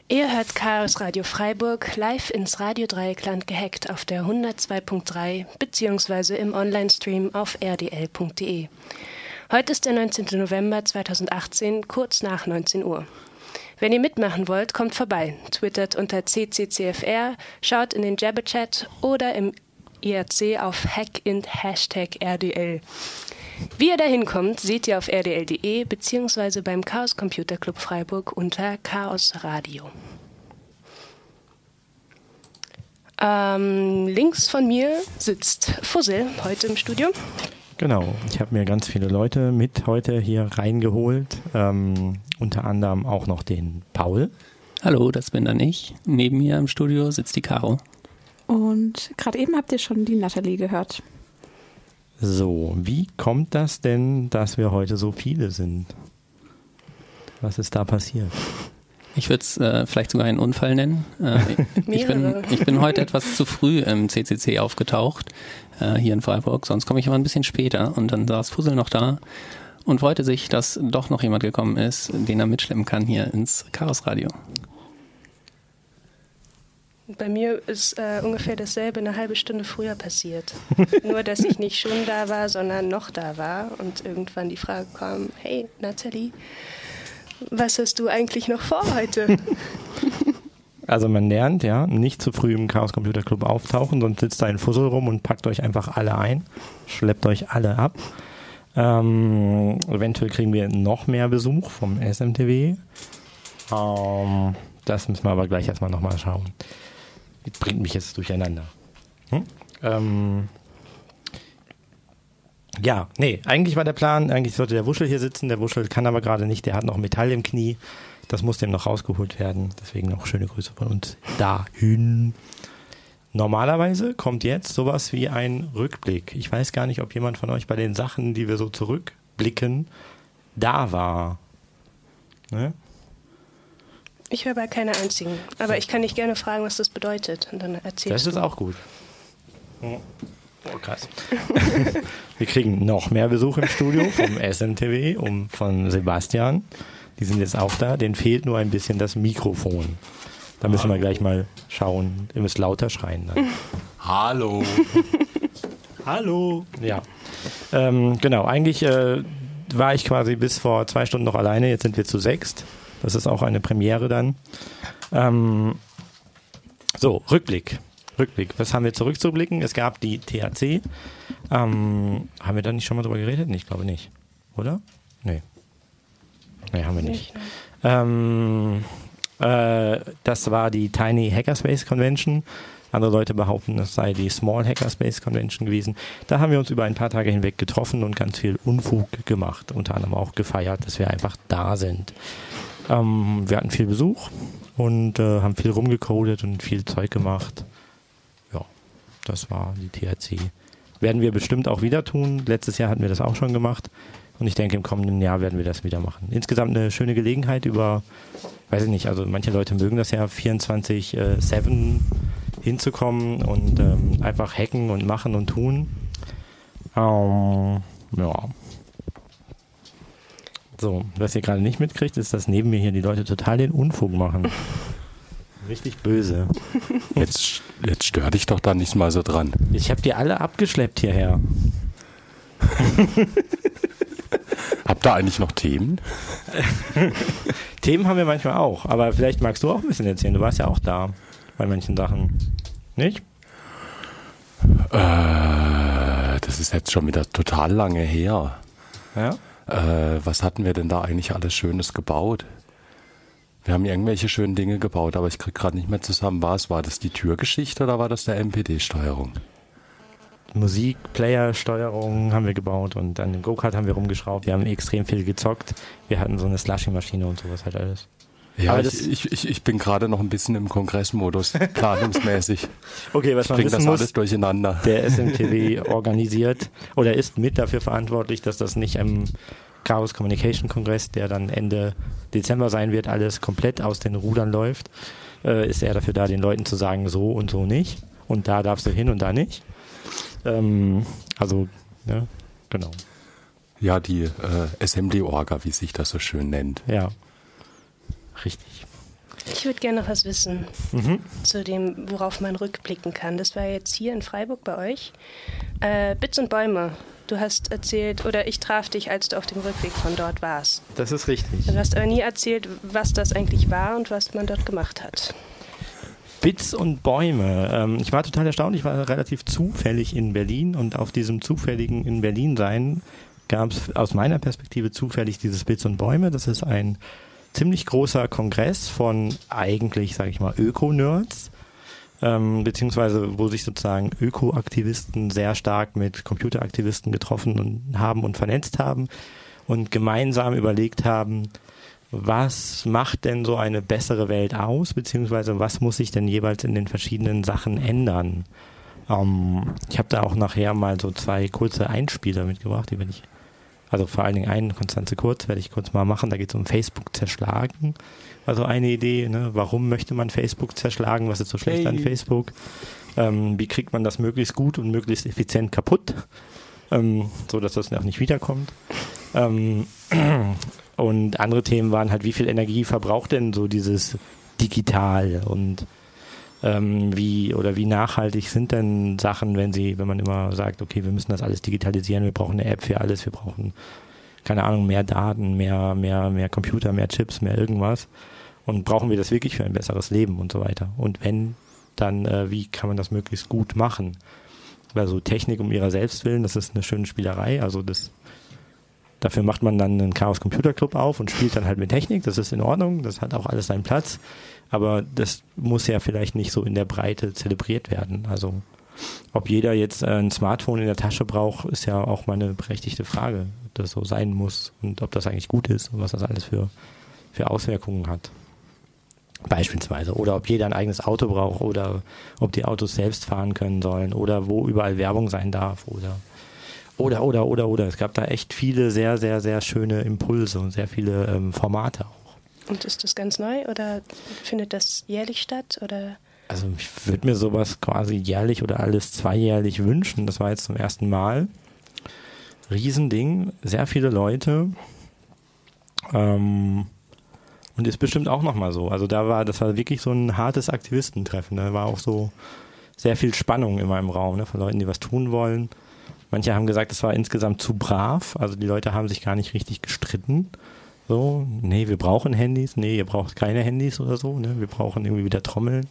Ihr hört Chaos Radio Freiburg live ins Radio Dreieckland gehackt auf der 102.3 bzw. im Online-Stream auf rdl.de. Heute ist der 19. November 2018, kurz nach 19 Uhr. Wenn ihr mitmachen wollt, kommt vorbei. Twittert unter CCCFR, schaut in den Jabber-Chat oder im IRC auf hackint #RDL. Wie ihr da hinkommt, seht ihr auf rdl.de bzw. beim Chaos Computer Club Freiburg unter Chaos Radio. Links von mir sitzt Fussel heute im Studio. Genau, ich habe mir ganz viele Leute mit heute hier reingeholt, unter anderem auch noch den Paul. Hallo, das bin dann ich. Neben mir im Studio sitzt die Caro. Und gerade eben habt ihr schon die Nathalie gehört. So, wie kommt das denn, dass wir heute so viele sind? Was ist da passiert? Ich würde es vielleicht sogar einen Unfall nennen. Ich bin heute etwas zu früh im CCC aufgetaucht, hier in Freiburg. Sonst komme ich immer ein bisschen später. Und dann saß Fussel noch da und freute sich, dass doch noch jemand gekommen ist, den er mitschleppen kann hier ins Chaos Radio. Bei mir ist ungefähr dasselbe eine halbe Stunde früher passiert. Nur, dass ich nicht schon da war, sondern noch da war. Und irgendwann die Frage kam, hey Nathalie, was hast du eigentlich noch vor heute? Also man lernt, ja, nicht zu früh im Chaos Computer Club auftauchen, sonst sitzt da ein Fussel rum und packt euch einfach alle ein, schleppt euch alle ab. Eventuell kriegen wir noch mehr Besuch vom SMTW. Das müssen wir aber gleich erstmal nochmal schauen. Bringt mich jetzt durcheinander. Eigentlich war der Plan, eigentlich sollte der Wuschel hier sitzen, der Wuschel kann aber gerade nicht, der hat noch Metall im Knie, das muss dem noch rausgeholt werden, deswegen noch schöne Grüße von uns dahin. Normalerweise kommt jetzt sowas wie ein Rückblick. Ich weiß gar nicht, ob jemand von euch bei den Sachen, die wir so zurückblicken, da war. Ne? Ich höre bei keiner einzigen. Aber ich kann dich gerne fragen, was das bedeutet. Und dann erzählst du. Das ist auch gut. Oh, krass. Wir kriegen noch mehr Besuch im Studio vom SMTW von Sebastian. Die sind jetzt auch da. Denen fehlt nur ein bisschen das Mikrofon. Da müssen wir gleich mal schauen. Ihr müsst lauter schreien dann. Hallo. Hallo. Ja. Genau, eigentlich war ich quasi bis vor 2 Stunden noch alleine. Jetzt sind wir zu 6. Das ist auch eine Premiere dann. Rückblick. Was haben wir zurückzublicken? Es gab die THC. Haben wir da nicht schon mal drüber geredet? Nee, ich glaube nicht. Oder? Nee, haben wir nicht. Das war die Tiny Hackerspace Convention. Andere Leute behaupten, es sei die Small Hackerspace Convention gewesen. Da haben wir uns über ein paar Tage hinweg getroffen und ganz viel Unfug gemacht. Unter anderem auch gefeiert, dass wir einfach da sind. Wir hatten viel Besuch und haben viel rumgecodet und viel Zeug gemacht. Ja, das war die THC. Werden wir bestimmt auch wieder tun. Letztes Jahr hatten wir das auch schon gemacht. Und ich denke, im kommenden Jahr werden wir das wieder machen. Insgesamt eine schöne Gelegenheit über, weiß ich nicht, also manche Leute mögen das ja 24/7 hinzukommen und einfach hacken und machen und tun. Ja. So, was ihr gerade nicht mitkriegt, ist, dass neben mir hier die Leute total den Unfug machen. Richtig böse. Jetzt stör dich doch da nicht mal so dran. Ich habe die alle abgeschleppt hierher. Habt ihr eigentlich noch Themen? Themen haben wir manchmal auch, aber vielleicht magst du auch ein bisschen erzählen. Du warst ja auch da bei manchen Sachen. Nicht? Das ist jetzt schon wieder total lange her. Ja? Was hatten wir denn da eigentlich alles Schönes gebaut? Wir haben irgendwelche schönen Dinge gebaut, aber ich kriege gerade nicht mehr zusammen, war das die Türgeschichte oder war das der MPD-Steuerung? Musik-Player-Steuerung haben wir gebaut und an dem Go-Kart haben wir rumgeschraubt. Wir haben extrem viel gezockt. Wir hatten so eine Slushing-Maschine und sowas halt alles. Ja, aber ich bin gerade noch ein bisschen im Kongressmodus, planungsmäßig. Okay, was man wissen muss, alles durcheinander. Der SMTW organisiert oder ist mit dafür verantwortlich, dass das nicht im Chaos Communication Kongress, der dann Ende Dezember sein wird, alles komplett aus den Rudern läuft. Ist er dafür da, den Leuten zu sagen, so und so nicht. Und da darfst du hin und da nicht. Genau. Ja, die SMD-Orga, wie sich das so schön nennt. Ja, richtig. Ich würde gerne noch was wissen zu dem, worauf man rückblicken kann. Das war jetzt hier in Freiburg bei euch. Bits und Bäume. Du hast erzählt, oder ich traf dich, als du auf dem Rückweg von dort warst. Das ist richtig. Du hast aber nie erzählt, was das eigentlich war und was man dort gemacht hat. Bits und Bäume. Ich war total erstaunt. Ich war relativ zufällig in Berlin und auf diesem zufälligen in Berlin sein gab es aus meiner Perspektive zufällig dieses Bits und Bäume. Das ist ein ziemlich großer Kongress von eigentlich, sage ich mal, Öko-Nerds, beziehungsweise wo sich sozusagen Öko-Aktivisten sehr stark mit Computeraktivisten getroffen haben und vernetzt haben und gemeinsam überlegt haben, was macht denn so eine bessere Welt aus, beziehungsweise was muss sich denn jeweils in den verschiedenen Sachen ändern. Ich habe da auch nachher mal so 2 kurze Einspieler mitgebracht, die werde ich, also vor allen Dingen einen, Konstanze Kurz, werde ich kurz mal machen. Da geht es um Facebook zerschlagen. Also eine Idee, ne? Warum möchte man Facebook zerschlagen? Was ist so schlecht an Facebook? Wie kriegt man das möglichst gut und möglichst effizient kaputt, so dass das auch nicht wiederkommt? Und andere Themen waren halt, wie viel Energie verbraucht denn so dieses Digital und wie nachhaltig sind denn Sachen, wenn man immer sagt, okay, wir müssen das alles digitalisieren, wir brauchen eine App für alles, wir brauchen, keine Ahnung, mehr Daten, mehr Computer, mehr Chips, mehr irgendwas. Und brauchen wir das wirklich für ein besseres Leben und so weiter? Und wenn, dann wie kann man das möglichst gut machen? Also Technik um ihrer selbst willen, das ist eine schöne Spielerei. Also dafür macht man dann einen Chaos Computer Club auf und spielt dann halt mit Technik. Das ist in Ordnung, das hat auch alles seinen Platz. Aber das muss ja vielleicht nicht so in der Breite zelebriert werden. Also ob jeder jetzt ein Smartphone in der Tasche braucht, ist ja auch mal eine berechtigte Frage, ob das so sein muss und ob das eigentlich gut ist und was das alles für Auswirkungen hat. Beispielsweise. Oder ob jeder ein eigenes Auto braucht oder ob die Autos selbst fahren können sollen oder wo überall Werbung sein darf oder. Es gab da echt viele sehr, sehr, sehr schöne Impulse und sehr viele Formate auch. Und ist das ganz neu oder findet das jährlich statt? Oder? Also ich würde mir sowas quasi jährlich oder alles zweijährlich wünschen. Das war jetzt zum ersten Mal. Riesending, sehr viele Leute. Und ist bestimmt auch nochmal so. Also das war wirklich so ein hartes Aktivistentreffen. Da war auch so sehr viel Spannung immer im Raum, ne, von Leuten, die was tun wollen. Manche haben gesagt, es war insgesamt zu brav. Also die Leute haben sich gar nicht richtig gestritten. So, nee, wir brauchen Handys. Nee, ihr braucht keine Handys oder so. Ne? Wir brauchen irgendwie wieder Trommeln.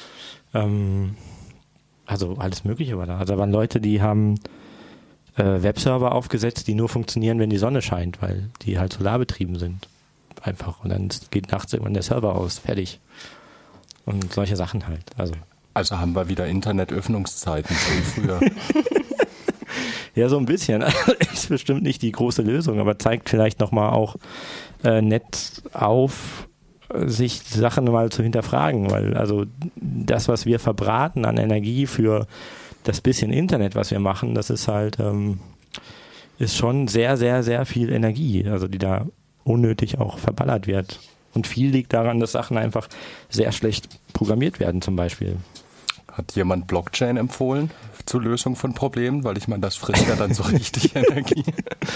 Also alles Mögliche war da. Also da waren Leute, die haben Webserver aufgesetzt, die nur funktionieren, wenn die Sonne scheint, weil die halt solarbetrieben sind. Einfach. Und dann geht nachts irgendwann der Server aus. Fertig. Und solche Sachen halt. Also haben wir wieder Internetöffnungszeiten so früher. Ja, so ein bisschen. Ist bestimmt nicht die große Lösung, aber zeigt vielleicht nochmal auch nett auf, sich Sachen mal zu hinterfragen, weil also das, was wir verbraten an Energie für das bisschen Internet, was wir machen, das ist halt ist schon sehr, sehr, sehr viel Energie, also die da unnötig auch verballert wird. Und viel liegt daran, dass Sachen einfach sehr schlecht programmiert werden zum Beispiel. Hat jemand Blockchain empfohlen zur Lösung von Problemen? Weil ich meine, das frisst ja dann so richtig Energie.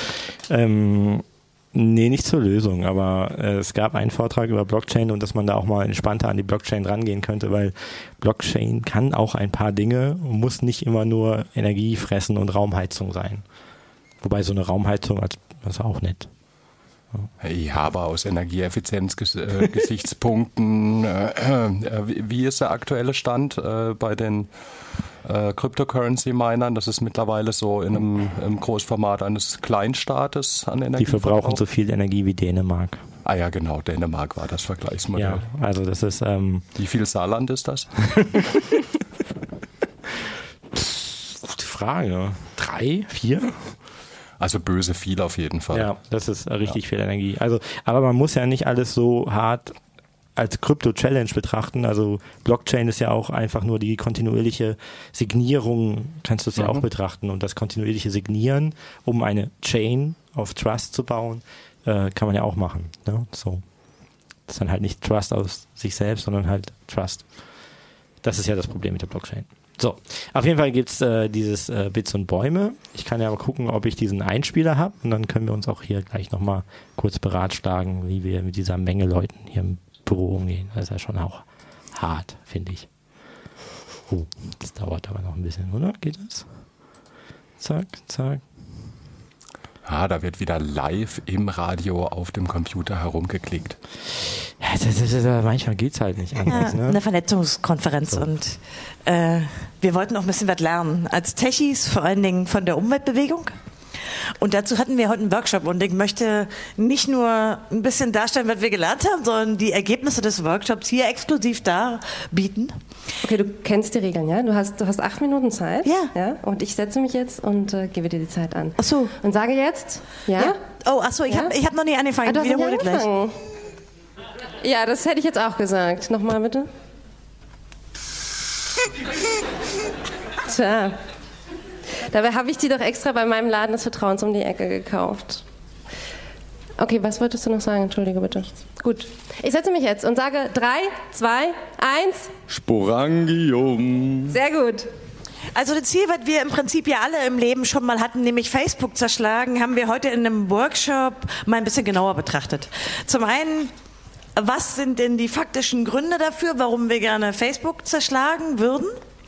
Nee, nicht zur Lösung, aber es gab einen Vortrag über Blockchain und dass man da auch mal entspannter an die Blockchain rangehen könnte, weil Blockchain kann auch ein paar Dinge und muss nicht immer nur Energie fressen und Raumheizung sein. Wobei so eine Raumheizung, das ist auch nett. Ja, aber aus Energieeffizienzgesichtspunkten, wie ist der aktuelle Stand bei den Cryptocurrency-Minern? Das ist mittlerweile so in einem Großformat eines Kleinstaates an Energie. Die verbrauchen so viel Energie wie Dänemark. Ah ja, genau, Dänemark war das Vergleichsmodell. Ja, also das ist... Wie viel Saarland ist das? Gute Frage. 3, 4? Also böse viel auf jeden Fall. Ja, das ist richtig viel Energie. Also, aber man muss ja nicht alles so hart als Krypto-Challenge betrachten. Also Blockchain ist ja auch einfach nur die kontinuierliche Signierung, kannst du es ja auch betrachten. Und das kontinuierliche Signieren, um eine Chain of Trust zu bauen, kann man ja auch machen. Ne? So. Das ist dann halt nicht Trust aus sich selbst, sondern halt Trust. Das ist ja das Problem mit der Blockchain. So, auf jeden Fall gibt's dieses Bits und Bäume. Ich kann ja mal gucken, ob ich diesen Einspieler habe und dann können wir uns auch hier gleich nochmal kurz beratschlagen, wie wir mit dieser Menge Leuten hier Büro umgehen. Das ist ja schon auch hart, finde ich. Oh, das dauert aber noch ein bisschen, oder? Geht das? Zack, zack. Ah, da wird wieder live im Radio auf dem Computer herumgeklickt. Ja, manchmal geht es halt nicht anders. Ja, ne? Eine Vernetzungskonferenz so. Und wir wollten noch ein bisschen was lernen. Als Techies, vor allen Dingen von der Umweltbewegung. Und dazu hatten wir heute einen Workshop und ich möchte nicht nur ein bisschen darstellen, was wir gelernt haben, sondern die Ergebnisse des Workshops hier exklusiv darbieten. Okay, du kennst die Regeln, ja? Du hast 8 Minuten Zeit. Ja. Und ich setze mich jetzt und gebe dir die Zeit an. Ach so. Und sage jetzt, ja? Oh, ach so, ich hab noch nicht angefangen. Du hast noch Wiederhole nicht angefangen. Ja, das hätte ich jetzt auch gesagt. Nochmal bitte. Tja. Dabei habe ich die doch extra bei meinem Laden des Vertrauens um die Ecke gekauft. Okay, was wolltest du noch sagen? Entschuldige bitte. Gut. Ich setze mich jetzt und sage 3, 2, 1. Sporangium. Sehr gut. Also das Ziel, was wir im Prinzip ja alle im Leben schon mal hatten, nämlich Facebook zerschlagen, haben wir heute in einem Workshop mal ein bisschen genauer betrachtet. Zum einen, was sind denn die faktischen Gründe dafür, warum wir gerne Facebook zerschlagen würden?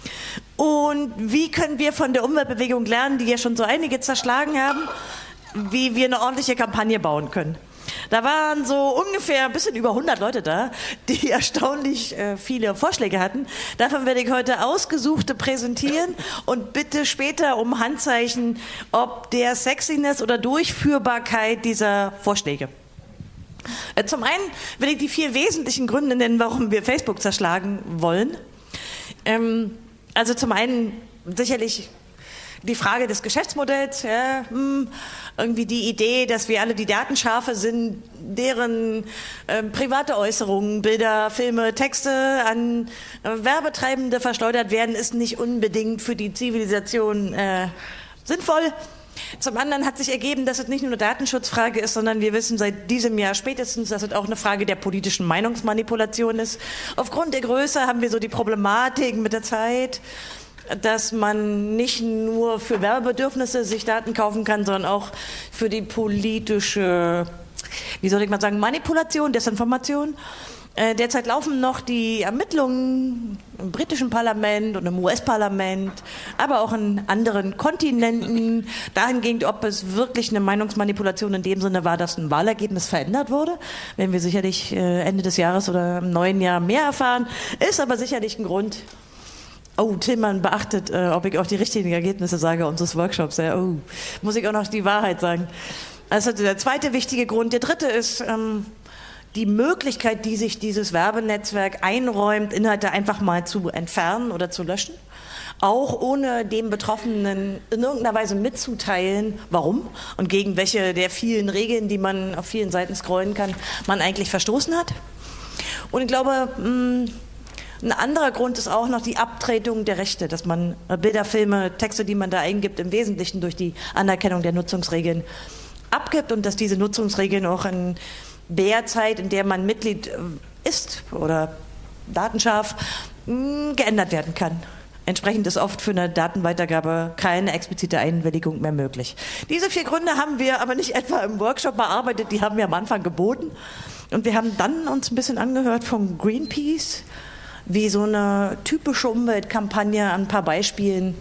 Und wie können wir von der Umweltbewegung lernen, die ja schon so einige zerschlagen haben, wie wir eine ordentliche Kampagne bauen können? Da waren so ungefähr ein bisschen über 100 Leute da, die erstaunlich viele Vorschläge hatten. Davon werde ich heute ausgesuchte präsentieren und bitte später um Handzeichen, ob der Sexiness oder Durchführbarkeit dieser Vorschläge. Zum einen will ich die 4 wesentlichen Gründe nennen, warum wir Facebook zerschlagen wollen. Also zum einen sicherlich die Frage des Geschäftsmodells, ja, irgendwie die Idee, dass wir alle die Datenschafe sind, deren private Äußerungen, Bilder, Filme, Texte an Werbetreibende verschleudert werden, ist nicht unbedingt für die Zivilisation sinnvoll. Zum anderen hat sich ergeben, dass es nicht nur eine Datenschutzfrage ist, sondern wir wissen seit diesem Jahr spätestens, dass es auch eine Frage der politischen Meinungsmanipulation ist. Aufgrund der Größe haben wir so die Problematik mit der Zeit, dass man nicht nur für Werbebedürfnisse sich Daten kaufen kann, sondern auch für die politische, wie soll ich mal sagen, Manipulation, Desinformation. Derzeit laufen noch die Ermittlungen im britischen Parlament und im US-Parlament, aber auch in anderen Kontinenten, dahingehend, ob es wirklich eine Meinungsmanipulation in dem Sinne war, dass ein Wahlergebnis verändert wurde. Werden wir sicherlich Ende des Jahres oder im neuen Jahr mehr erfahren. Ist aber sicherlich ein Grund. Oh, Tillmann beachtet, ob ich auch die richtigen Ergebnisse sage unseres Workshops. Ja, oh, muss ich auch noch die Wahrheit sagen. Also der zweite wichtige Grund. Der dritte ist die Möglichkeit, die sich dieses Werbenetzwerk einräumt, Inhalte einfach mal zu entfernen oder zu löschen. Auch ohne dem Betroffenen in irgendeiner Weise mitzuteilen, warum und gegen welche der vielen Regeln, die man auf vielen Seiten scrollen kann, man eigentlich verstoßen hat. Und ich glaube, ein anderer Grund ist auch noch die Abtretung der Rechte, dass man Bilder, Filme, Texte, die man da eingibt, im Wesentlichen durch die Anerkennung der Nutzungsregeln abgibt und dass diese Nutzungsregeln auch in der Zeit, in der man Mitglied ist oder datenscharf, geändert werden kann. Entsprechend ist oft für eine Datenweitergabe keine explizite Einwilligung mehr möglich. Diese 4 Gründe haben wir aber nicht etwa im Workshop bearbeitet, die haben wir am Anfang geboten. Und wir haben dann uns ein bisschen angehört von Greenpeace, wie so eine typische Umweltkampagne an ein paar Beispielen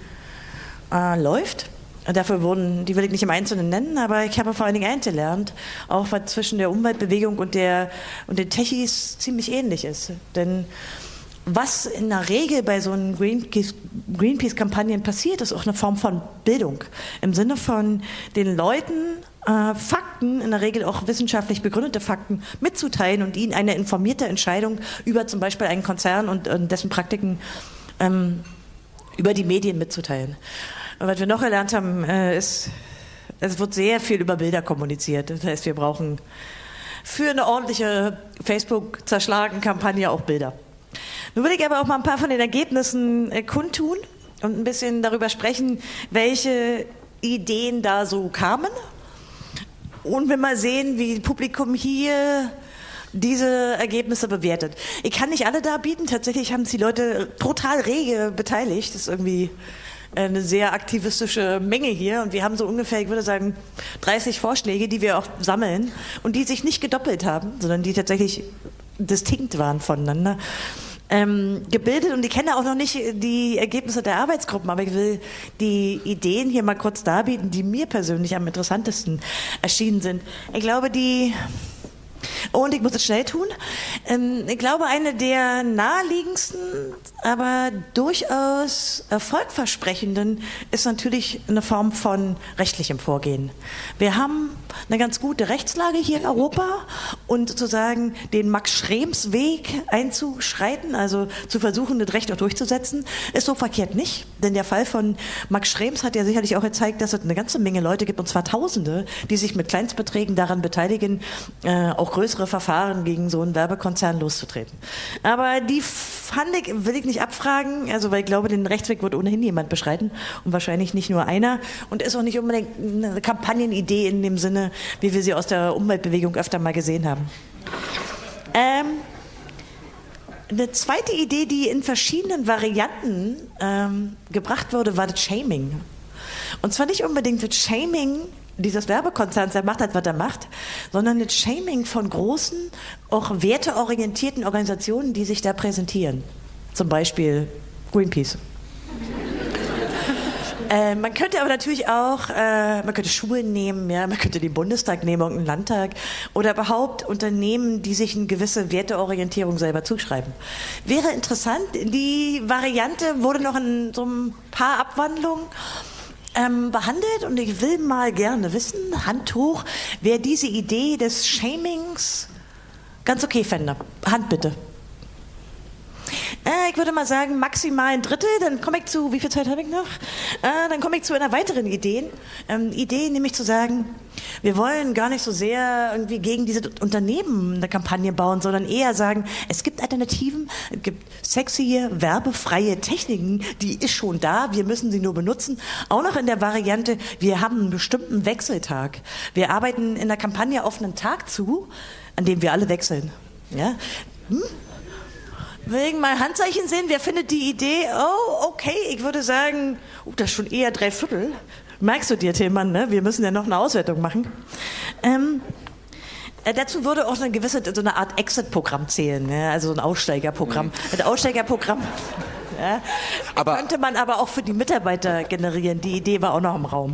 läuft. Dafür die will ich nicht im Einzelnen nennen, aber ich habe vor allen Dingen eins gelernt, auch was zwischen der Umweltbewegung und den Techies ziemlich ähnlich ist. Denn was in der Regel bei so einen Greenpeace-Kampagnen passiert, ist auch eine Form von Bildung. Im Sinne von den Leuten Fakten, in der Regel auch wissenschaftlich begründete Fakten, mitzuteilen und ihnen eine informierte Entscheidung über zum Beispiel einen Konzern und dessen Praktiken über die Medien mitzuteilen. Und was wir noch gelernt haben, ist, es wird sehr viel über Bilder kommuniziert. Das heißt, wir brauchen für eine ordentliche Facebook-Zerschlagen-Kampagne auch Bilder. Nun will ich aber auch mal ein paar von den Ergebnissen kundtun und ein bisschen darüber sprechen, welche Ideen da so kamen. Und wir mal sehen, wie das Publikum hier diese Ergebnisse bewertet. Ich kann nicht alle darbieten. Tatsächlich haben sich die Leute total rege beteiligt. Das ist irgendwie eine sehr aktivistische Menge hier und wir haben so ungefähr, ich würde sagen, 30 Vorschläge, die wir auch sammeln und die sich nicht gedoppelt haben, sondern die tatsächlich distinkt waren voneinander, gebildet und ich kenne auch noch nicht die Ergebnisse der Arbeitsgruppen, aber ich will die Ideen hier mal kurz darbieten, die mir persönlich am interessantesten erschienen sind. Ich glaube, und ich muss es schnell tun. Ich glaube, eine der naheliegendsten, aber durchaus erfolgversprechenden ist natürlich eine Form von rechtlichem Vorgehen. Wir haben eine ganz gute Rechtslage hier in Europa und sozusagen den Max-Schrems-Weg einzuschreiten, also zu versuchen, das Recht auch durchzusetzen, ist so verkehrt nicht. Denn der Fall von Max Schrems hat ja sicherlich auch gezeigt, dass es eine ganze Menge Leute gibt, und zwar Tausende, die sich mit Kleinstbeträgen daran beteiligen, auch größere Verfahren gegen so einen Werbekonzern loszutreten. Aber die will ich nicht abfragen, also weil ich glaube, den Rechtsweg wird ohnehin jemand beschreiten und wahrscheinlich nicht nur einer und ist auch nicht unbedingt eine Kampagnenidee in dem Sinne, wie wir sie aus der Umweltbewegung öfter mal gesehen haben. Eine zweite Idee, die in verschiedenen Varianten gebracht wurde, war das Shaming. Und zwar nicht unbedingt das Shaming dieses Werbekonzerns, der macht halt, was er macht, sondern das Shaming von großen, auch werteorientierten Organisationen, die sich da präsentieren. Zum Beispiel Greenpeace. Man könnte aber natürlich auch, man könnte Schulen nehmen, ja, man könnte den Bundestag nehmen, irgendeinen Landtag oder überhaupt Unternehmen, die sich eine gewisse Werteorientierung selber zuschreiben. Wäre interessant, die Variante wurde noch in so ein paar Abwandlungen behandelt und ich will mal gerne wissen, Hand hoch, wer diese Idee des Shamings ganz okay fände. Hand bitte. Ich würde mal sagen, maximal ein Drittel, dann komme ich zu, wie viel Zeit habe ich noch? Dann komme ich zu einer weiteren Idee, nämlich zu sagen, wir wollen gar nicht so sehr irgendwie gegen diese Unternehmen eine Kampagne bauen, sondern eher sagen, es gibt Alternativen, es gibt sexy, werbefreie Techniken, die ist schon da, wir müssen sie nur benutzen. Auch noch in der Variante, wir haben einen bestimmten Wechseltag. Wir arbeiten in der Kampagne auf einen Tag zu, an dem wir alle wechseln. Ja? Will ich mal Handzeichen sehen? Wer findet die Idee? Oh, okay, ich würde sagen, das ist schon eher 3/4. Merkst du dir, Tillmann, ne? Wir müssen ja noch eine Auswertung machen. Dazu würde auch so eine Art Exit-Programm zählen, ne? Also ein Aussteigerprogramm. Ein Aussteigerprogramm ja, könnte man aber auch für die Mitarbeiter generieren. Die Idee war auch noch im Raum.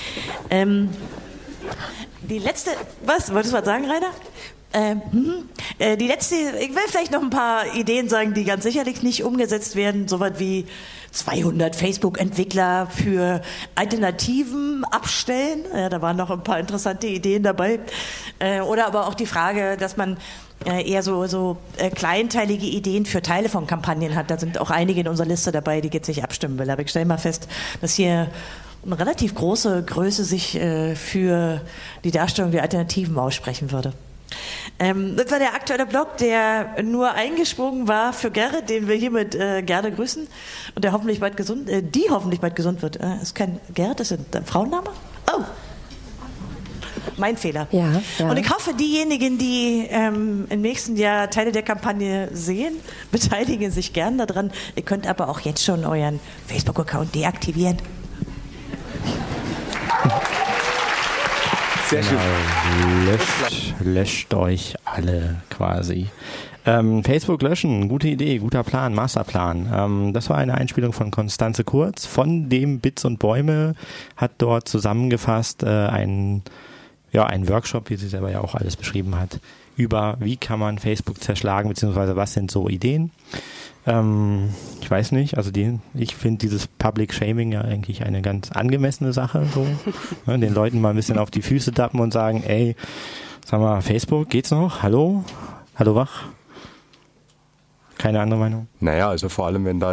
Die letzte, was? Wolltest du was sagen, Rainer? Die letzte, ich will vielleicht noch ein paar Ideen sagen, die ganz sicherlich nicht umgesetzt werden, so was wie 200 Facebook-Entwickler für Alternativen abstellen. Ja, da waren noch ein paar interessante Ideen dabei. Oder aber auch die Frage, dass man eher so kleinteilige Ideen für Teile von Kampagnen hat. Da sind auch einige in unserer Liste dabei, die jetzt nicht abstimmen will. Aber ich stelle mal fest, dass hier eine relativ große Größe sich für die Darstellung der Alternativen aussprechen würde. Das war der aktuelle Blog, der nur eingesprungen war für Gerrit, den wir hiermit gerne grüßen und der hoffentlich bald gesund, die hoffentlich bald gesund wird. Ist kein Gerrit, ist ein Frauenname? Oh, mein Fehler. Ja. Und ich hoffe, diejenigen, die im nächsten Jahr Teile der Kampagne sehen, beteiligen sich gern daran. Ihr könnt aber auch jetzt schon euren Facebook-Account deaktivieren. Sehr schön. Löscht euch alle quasi. Facebook löschen, gute Idee, guter Plan, Masterplan. Das war eine Einspielung von Konstanze Kurz von dem Bits und Bäume, hat dort zusammengefasst einen Workshop, wie sie selber ja auch alles beschrieben hat, über wie kann man Facebook zerschlagen, beziehungsweise was sind so Ideen. Ich weiß nicht, also ich finde dieses Public Shaming ja eigentlich eine ganz angemessene Sache, so. Ne, den Leuten mal ein bisschen auf die Füße tappen und sagen, ey, sag mal, Facebook, geht's noch? Hallo? Hallo wach? Keine andere Meinung? Naja, also vor allem, wenn da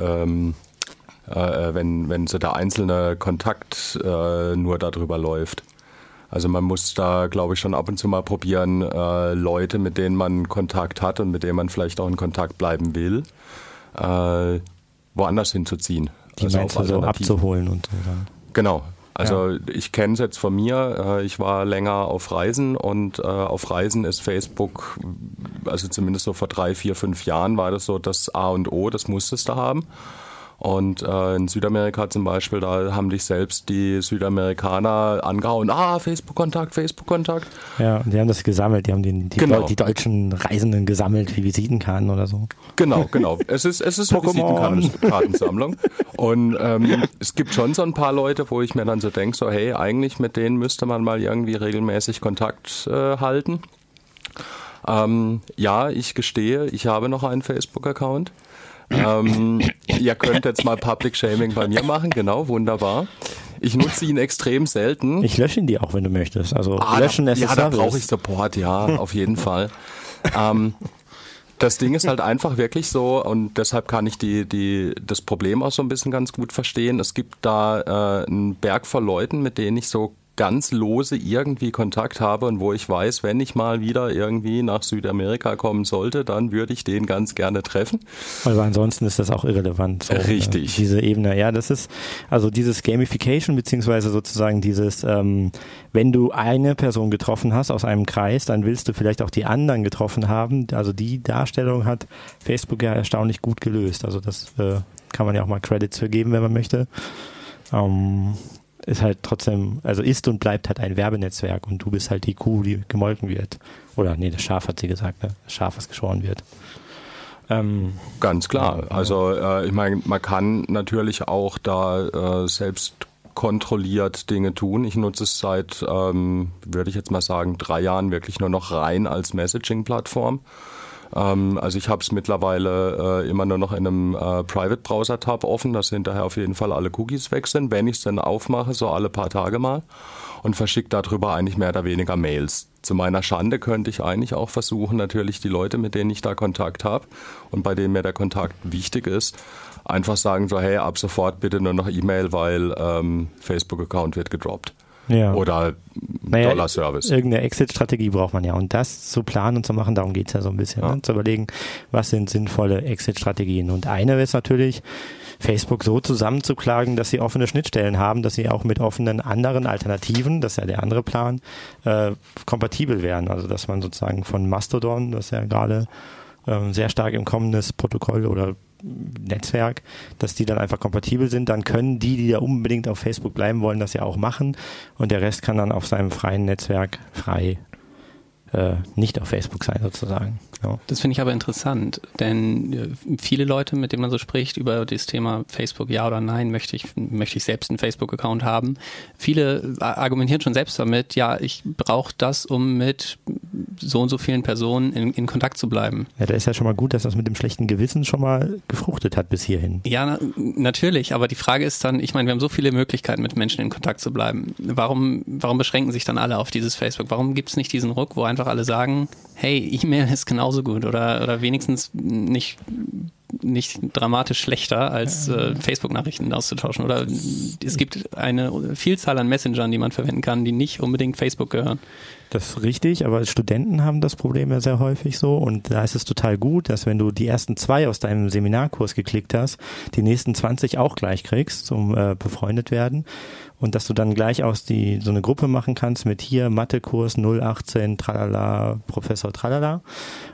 wenn so der einzelne Kontakt nur darüber läuft. Also man muss da, glaube ich, schon ab und zu mal probieren, Leute, mit denen man Kontakt hat und mit denen man vielleicht auch in Kontakt bleiben will, woanders hinzuziehen. Die also meinst du so abzuholen und so. Genau. Also ich kenne es jetzt von mir. Ich war länger auf Reisen und auf Reisen ist Facebook, also zumindest so vor 3, 4, 5 Jahren war das so das A und O, das musstest du haben. Und in Südamerika zum Beispiel, da haben dich selbst die Südamerikaner angehauen. Facebook-Kontakt. Ja, die haben das gesammelt. Die haben die deutschen Reisenden gesammelt wie Visitenkarten oder so. Genau. Es ist eine Visitenkartensammlung. Und es gibt schon so ein paar Leute, wo ich mir dann so denke, so hey, eigentlich mit denen müsste man mal irgendwie regelmäßig Kontakt halten. Ja, ich gestehe, ich habe noch einen Facebook-Account. Ihr könnt jetzt mal Public Shaming bei mir machen, genau, wunderbar. Ich nutze ihn extrem selten. Ich lösche ihn dir auch, wenn du möchtest. Also löschen as a Service. Ja, da brauche ich Support, ja, auf jeden Fall. Das Ding ist halt einfach wirklich so, und deshalb kann ich das Problem auch so ein bisschen ganz gut verstehen. Es gibt da einen Berg von Leuten, mit denen ich so ganz lose irgendwie Kontakt habe und wo ich weiß, wenn ich mal wieder irgendwie nach Südamerika kommen sollte, dann würde ich den ganz gerne treffen. Aber ansonsten ist das auch irrelevant. So, richtig. Diese Ebene, ja, das ist also dieses Gamification beziehungsweise sozusagen dieses, wenn du eine Person getroffen hast aus einem Kreis, dann willst du vielleicht auch die anderen getroffen haben. Also die Darstellung hat Facebook ja erstaunlich gut gelöst. Also das kann man ja auch mal Credits für geben, wenn man möchte. Ist halt trotzdem, also ist und bleibt halt ein Werbenetzwerk und du bist halt die Kuh, die gemolken wird. Oder nee, das Schaf hat sie gesagt, ne? Das Schaf, was geschoren wird. Ganz klar. Also ich meine, man kann natürlich auch da selbst kontrolliert Dinge tun. Ich nutze es seit, würde ich jetzt mal sagen, 3 Jahren wirklich nur noch rein als Messaging-Plattform. Also ich habe es mittlerweile immer nur noch in einem Private-Browser-Tab offen, dass hinterher auf jeden Fall alle Cookies weg sind, wenn ich es dann aufmache, so alle paar Tage mal, und verschicke darüber eigentlich mehr oder weniger Mails. Zu meiner Schande könnte ich eigentlich auch versuchen, natürlich die Leute, mit denen ich da Kontakt habe und bei denen mir der Kontakt wichtig ist, einfach sagen so, hey, ab sofort bitte nur noch E-Mail, weil Facebook-Account wird gedroppt. Ja. Oder Dollar-Service. Irgendeine Exit-Strategie braucht man ja. Und das zu planen und zu machen, darum geht es ja so ein bisschen. Ja. Ne? Zu überlegen, was sind sinnvolle Exit-Strategien. Und eine ist natürlich, Facebook so zusammenzuklagen, dass sie offene Schnittstellen haben, dass sie auch mit offenen anderen Alternativen, das ist ja der andere Plan, kompatibel werden. Also dass man sozusagen von Mastodon, das ja gerade sehr stark im kommendes Protokoll oder Netzwerk, dass die dann einfach kompatibel sind, dann können die da unbedingt auf Facebook bleiben wollen, das ja auch machen und der Rest kann dann auf seinem freien Netzwerk frei nicht auf Facebook sein sozusagen. Ja. Das finde ich aber interessant, denn viele Leute, mit denen man so spricht über das Thema Facebook, ja oder nein, möchte ich selbst einen Facebook-Account haben. Viele argumentieren schon selbst damit, ja, ich brauche das, um mit so und so vielen Personen in Kontakt zu bleiben. Ja, da ist ja schon mal gut, dass das mit dem schlechten Gewissen schon mal gefruchtet hat bis hierhin. Ja, natürlich, aber die Frage ist dann, ich meine, wir haben so viele Möglichkeiten, mit Menschen in Kontakt zu bleiben. Warum beschränken sich dann alle auf dieses Facebook? Warum gibt es nicht diesen Ruck, wo einfach alle sagen, hey, E-Mail ist genauso gut oder wenigstens nicht dramatisch schlechter als Facebook-Nachrichten auszutauschen. Oder es gibt eine Vielzahl an Messengern, die man verwenden kann, die nicht unbedingt Facebook gehören. Das ist richtig, aber Studenten haben das Problem ja sehr häufig so und da ist es total gut, dass wenn du die ersten 2 aus deinem Seminarkurs geklickt hast, die nächsten 20 auch gleich kriegst zum befreundet werden und dass du dann gleich so eine Gruppe machen kannst mit hier Mathekurs 018 tralala, Professor tralala.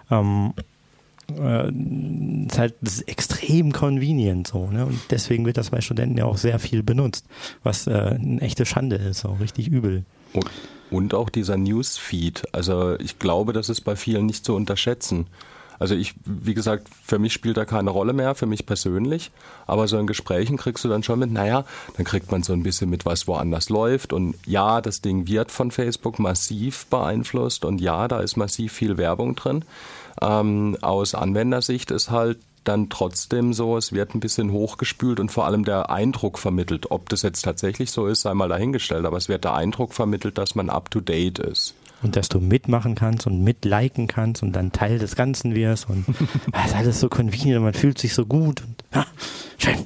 Das ist extrem convenient so, ne? Und deswegen wird das bei Studenten ja auch sehr viel benutzt, was eine echte Schande ist, so richtig übel. Und auch dieser Newsfeed, also ich glaube, das ist bei vielen nicht zu unterschätzen. Also wie gesagt, für mich spielt da keine Rolle mehr, für mich persönlich, aber so in Gesprächen kriegst du dann schon mit, dann kriegt man so ein bisschen mit, was woanders läuft und ja, das Ding wird von Facebook massiv beeinflusst und ja, da ist massiv viel Werbung drin. Aus Anwendersicht ist halt dann trotzdem so, es wird ein bisschen hochgespült und vor allem der Eindruck vermittelt. Ob das jetzt tatsächlich so ist, sei mal dahingestellt, aber es wird der Eindruck vermittelt, dass man up-to-date ist. Und dass du mitmachen kannst und mitliken kannst und dann Teil des Ganzen wirst und das ist alles so convenient und man fühlt sich so gut und schön.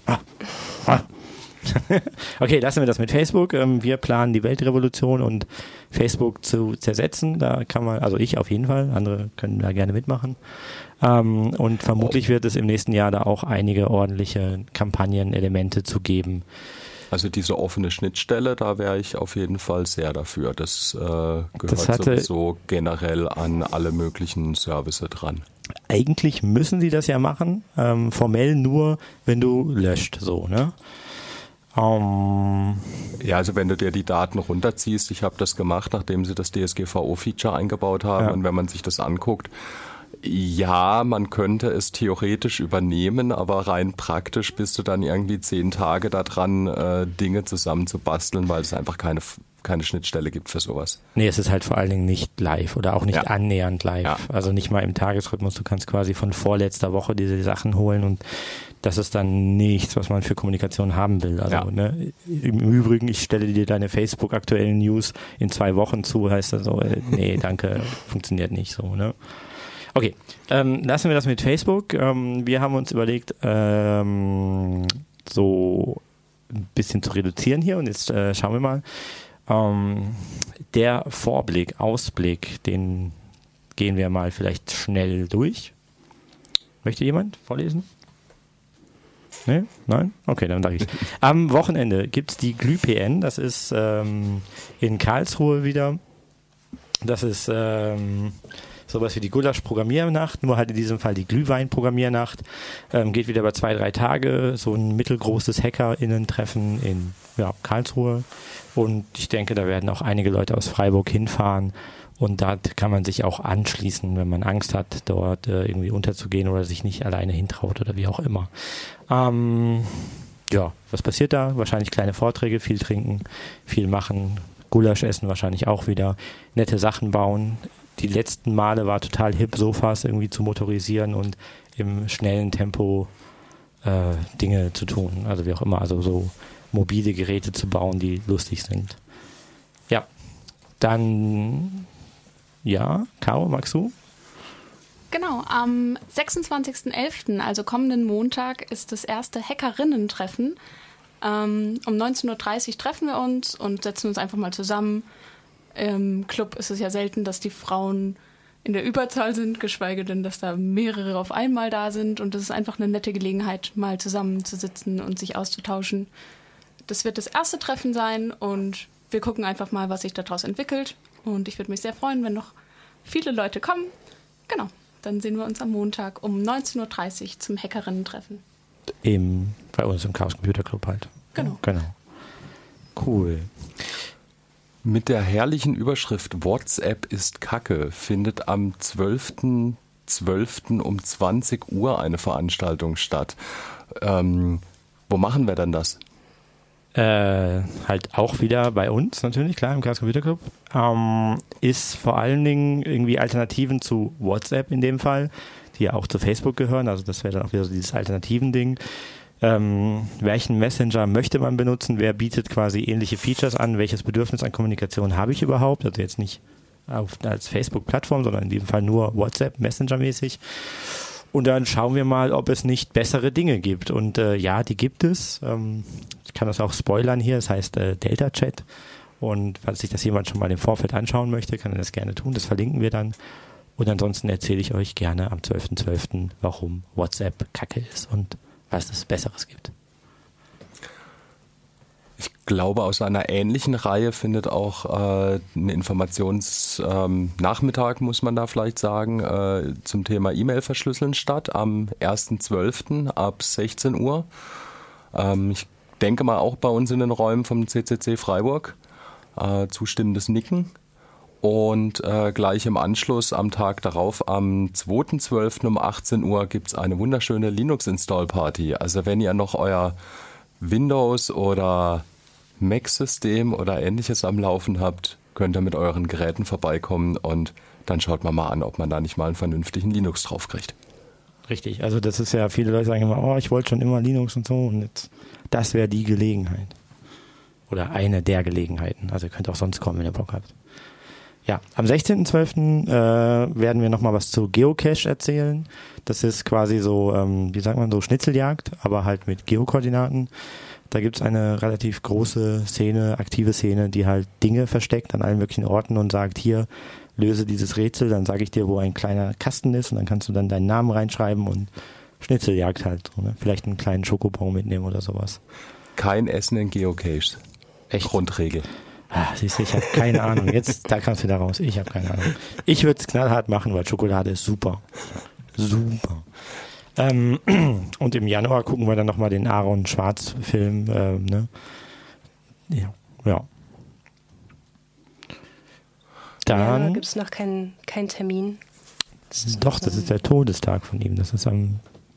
Okay, lassen wir das mit Facebook. Wir planen die Weltrevolution und Facebook zu zersetzen. Da kann man, also ich auf jeden Fall, andere können da gerne mitmachen. Und vermutlich wird es im nächsten Jahr da auch einige ordentliche Kampagnenelemente zu geben. Also diese offene Schnittstelle, da wäre ich auf jeden Fall sehr dafür. Das gehört sowieso generell an alle möglichen Services dran. Eigentlich müssen sie das ja machen, formell nur, wenn du löscht, so, ne? Ja, also wenn du dir die Daten runterziehst, ich habe das gemacht, nachdem sie das DSGVO-Feature eingebaut haben, und wenn man sich das anguckt, ja, man könnte es theoretisch übernehmen, aber rein praktisch bist du dann irgendwie 10 Tage da dran, Dinge zusammenzubasteln, weil es einfach keine Schnittstelle gibt für sowas. Nee, es ist halt vor allen Dingen nicht live oder auch nicht annähernd live. Ja. Also nicht mal im Tagesrhythmus. Du kannst quasi von vorletzter Woche diese Sachen holen und das ist dann nichts, was man für Kommunikation haben will. Also ne, im Übrigen, ich stelle dir deine Facebook-aktuellen News in 2 Wochen zu, heißt das so, nee, danke, funktioniert nicht so, ne? Okay, lassen wir das mit Facebook. Wir haben uns überlegt, so ein bisschen zu reduzieren hier und jetzt schauen wir mal. Der Ausblick, den gehen wir mal vielleicht schnell durch. Möchte jemand vorlesen? Nee? Nein? Okay, dann sage ich. Am Wochenende gibt es die Glüh-PN, das ist in Karlsruhe wieder. Das ist sowas wie die Gulasch-Programmiernacht, nur halt in diesem Fall die Glühwein-Programmiernacht. Geht wieder über 2-3 Tage, so ein mittelgroßes HackerInnen-Treffen in Karlsruhe. Und ich denke, da werden auch einige Leute aus Freiburg hinfahren. Und da kann man sich auch anschließen, wenn man Angst hat, dort irgendwie unterzugehen oder sich nicht alleine hintraut oder wie auch immer. Was passiert da? Wahrscheinlich kleine Vorträge, viel trinken, viel machen, Gulasch essen wahrscheinlich auch wieder, nette Sachen bauen. Die letzten Male war total hip, Sofas irgendwie zu motorisieren und im schnellen Tempo Dinge zu tun. Also wie auch immer, also so mobile Geräte zu bauen, die lustig sind. Ja, dann, Caro, magst du? Genau, am 26.11., also kommenden Montag, ist das erste Hackerinnen-Treffen. Um 19.30 Uhr treffen wir uns und setzen uns einfach mal zusammen. Im Club ist es ja selten, dass die Frauen in der Überzahl sind, geschweige denn, dass da mehrere auf einmal da sind. Und das ist einfach eine nette Gelegenheit, mal zusammenzusitzen und sich auszutauschen. Das wird das erste Treffen sein und wir gucken einfach mal, was sich daraus entwickelt. Und ich würde mich sehr freuen, wenn noch viele Leute kommen. Genau, dann sehen wir uns am Montag um 19.30 Uhr zum Hackerinnen-Treffen. Bei uns im Chaos Computer Club halt. Genau. Cool. Mit der herrlichen Überschrift WhatsApp ist Kacke findet am 12.12. um 20 Uhr eine Veranstaltung statt. Wo machen wir denn das? Halt auch wieder bei uns natürlich, klar, im Chaos Computer Club. Ist vor allen Dingen irgendwie Alternativen zu WhatsApp in dem Fall, die ja auch zu Facebook gehören. Also das wäre dann auch wieder so dieses Alternativen-Ding. Welchen Messenger möchte man benutzen? Wer bietet quasi ähnliche Features an? Welches Bedürfnis an Kommunikation habe ich überhaupt? Also jetzt nicht als Facebook-Plattform, sondern in diesem Fall nur WhatsApp, Messenger-mäßig. Und dann schauen wir mal, ob es nicht bessere Dinge gibt. Und die gibt es. Ich kann das auch spoilern hier. Das heißt Delta Chat. Und falls sich das jemand schon mal im Vorfeld anschauen möchte, kann er das gerne tun. Das verlinken wir dann. Und ansonsten erzähle ich euch gerne am 12.12., warum WhatsApp Kacke ist und was es Besseres gibt. Ich glaube, aus einer ähnlichen Reihe findet auch ein Informationsnachmittag, muss man da vielleicht sagen, zum Thema E-Mail-Verschlüsseln statt am 1.12. ab 16 Uhr. Ich denke mal auch bei uns in den Räumen vom CCC Freiburg. Zustimmendes Nicken. Und gleich im Anschluss am Tag darauf, am 2.12. um 18 Uhr, gibt es eine wunderschöne Linux-Install-Party. Also wenn ihr noch euer Windows oder Mac-System oder ähnliches am Laufen habt, könnt ihr mit euren Geräten vorbeikommen und dann schaut man mal an, ob man da nicht mal einen vernünftigen Linux drauf kriegt. Richtig, also das ist ja, viele Leute sagen immer, ich wollte schon immer Linux und so und jetzt, das wäre die Gelegenheit. Oder eine der Gelegenheiten. Also ihr könnt auch sonst kommen, wenn ihr Bock habt. Ja, am 16.12. Werden wir nochmal was zu Geocache erzählen. Das ist quasi so, so Schnitzeljagd, aber halt mit Geokoordinaten. Da gibt es eine relativ große Szene, aktive Szene, die halt Dinge versteckt an allen möglichen Orten und sagt, hier, löse dieses Rätsel, dann sage ich dir, wo ein kleiner Kasten ist und dann kannst du dann deinen Namen reinschreiben und Schnitzeljagd halt. So, ne? Vielleicht einen kleinen Schokobon mitnehmen oder sowas. Kein Essen in Geocaches. Echt? Grundregel. Siehst du, ich habe keine Ahnung. Jetzt, da kannst du da raus. Ich habe keine Ahnung. Ich würde es knallhart machen, weil Schokolade ist super. Super. Und im Januar gucken wir dann nochmal den Aaron Schwarz-Film. Ne? Ja. Dann gibt es noch keinen Termin. Das ist der Todestag von ihm. Das ist am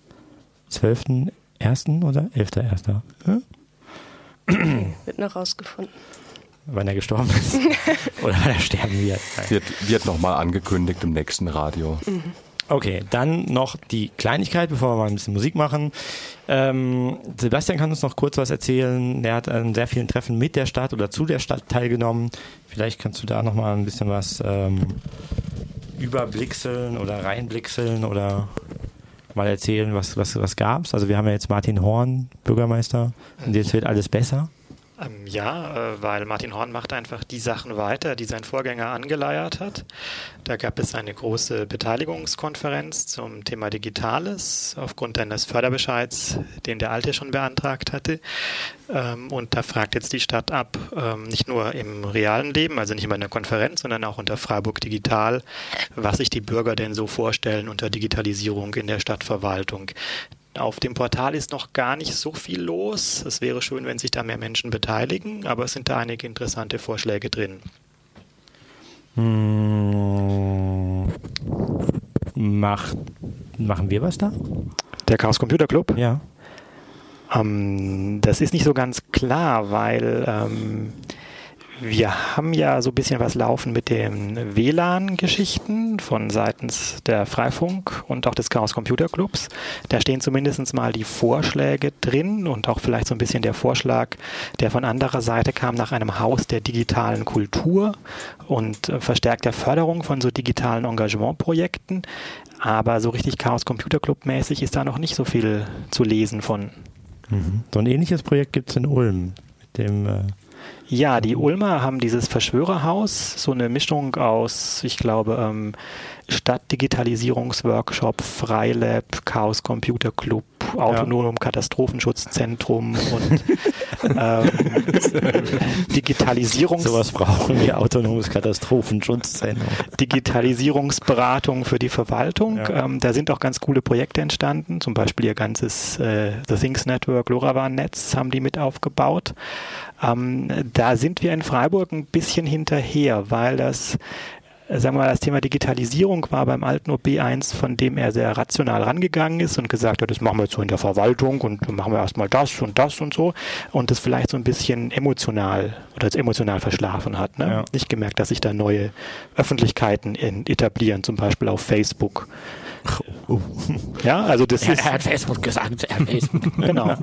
12.01. oder 11.01. Hm? Wird noch rausgefunden. Wann er gestorben ist. Oder wann er sterben wird. Wird nochmal angekündigt im nächsten Radio. Okay, dann noch die Kleinigkeit, bevor wir mal ein bisschen Musik machen. Sebastian kann uns noch kurz was erzählen. Er hat an sehr vielen Treffen mit der Stadt oder zu der Stadt teilgenommen. Vielleicht kannst du da noch mal ein bisschen was überblickseln oder reinblickseln oder mal erzählen, was gab's. Also wir haben ja jetzt Martin Horn, Bürgermeister, und jetzt wird alles besser. Weil Martin Horn macht einfach die Sachen weiter, die sein Vorgänger angeleiert hat. Da gab es eine große Beteiligungskonferenz zum Thema Digitales aufgrund eines Förderbescheids, den der Alte schon beantragt hatte. Und da fragt jetzt die Stadt ab, nicht nur im realen Leben, also nicht immer in einer Konferenz, sondern auch unter Freiburg Digital, was sich die Bürger denn so vorstellen unter Digitalisierung in der Stadtverwaltung. Auf dem Portal ist noch gar nicht so viel los. Es wäre schön, wenn sich da mehr Menschen beteiligen, aber es sind da einige interessante Vorschläge drin. Machen wir was da? Der Chaos Computer Club? Ja. Das ist nicht so ganz klar, weil wir haben ja so ein bisschen was laufen mit den WLAN-Geschichten von seitens der Freifunk und auch des Chaos Computer Clubs. Da stehen zumindest mal die Vorschläge drin und auch vielleicht so ein bisschen der Vorschlag, der von anderer Seite kam, nach einem Haus der digitalen Kultur und verstärkter Förderung von so digitalen Engagementprojekten. Aber so richtig Chaos Computer Club mäßig ist da noch nicht so viel zu lesen von. So ein ähnliches Projekt gibt es in Ulm mit dem Ja, die Ulmer haben dieses Verschwörerhaus, so eine Mischung aus, ich glaube, Stadtdigitalisierungsworkshop, Freilab, Chaos Computer Club, Autonom Katastrophenschutzzentrum und Sowas brauchen wir, Autonomes Katastrophenschutzzentrum. Digitalisierungsberatung für die Verwaltung. Ja. Da sind auch ganz coole Projekte entstanden, zum Beispiel ihr ganzes The Things Network, LoRaWAN-Netz haben die mit aufgebaut. Da sind wir in Freiburg ein bisschen hinterher, weil das Thema Digitalisierung war beim alten OB1, von dem er sehr rational rangegangen ist und gesagt hat, das machen wir jetzt so in der Verwaltung und machen wir erstmal das und so und das vielleicht so ein bisschen emotional verschlafen hat. Ne? Ja. Nicht gemerkt, dass sich da neue Öffentlichkeiten etablieren, zum Beispiel auf Facebook. Ja, also das ist... Er hat Facebook gesagt, Facebook. Genau.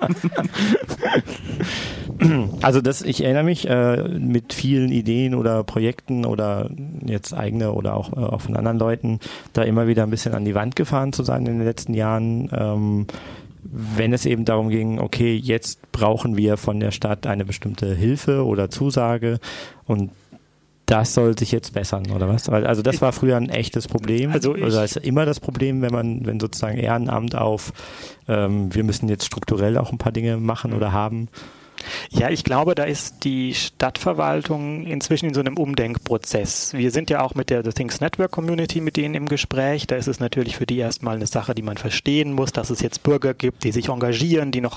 Also ich erinnere mich mit vielen Ideen oder Projekten oder jetzt eigene oder auch von anderen Leuten, da immer wieder ein bisschen an die Wand gefahren zu sein in den letzten Jahren, wenn es eben darum ging, okay, jetzt brauchen wir von der Stadt eine bestimmte Hilfe oder Zusage und das soll sich jetzt bessern, oder was? Also das war früher ein echtes Problem. Oder ist immer das Problem, wenn sozusagen Ehrenamt auf wir müssen jetzt strukturell auch ein paar Dinge machen oder haben. Ja, ich glaube, da ist die Stadtverwaltung inzwischen in so einem Umdenkprozess. Wir sind ja auch mit der The Things Network Community mit denen im Gespräch. Da ist es natürlich für die erstmal eine Sache, die man verstehen muss, dass es jetzt Bürger gibt, die sich engagieren, die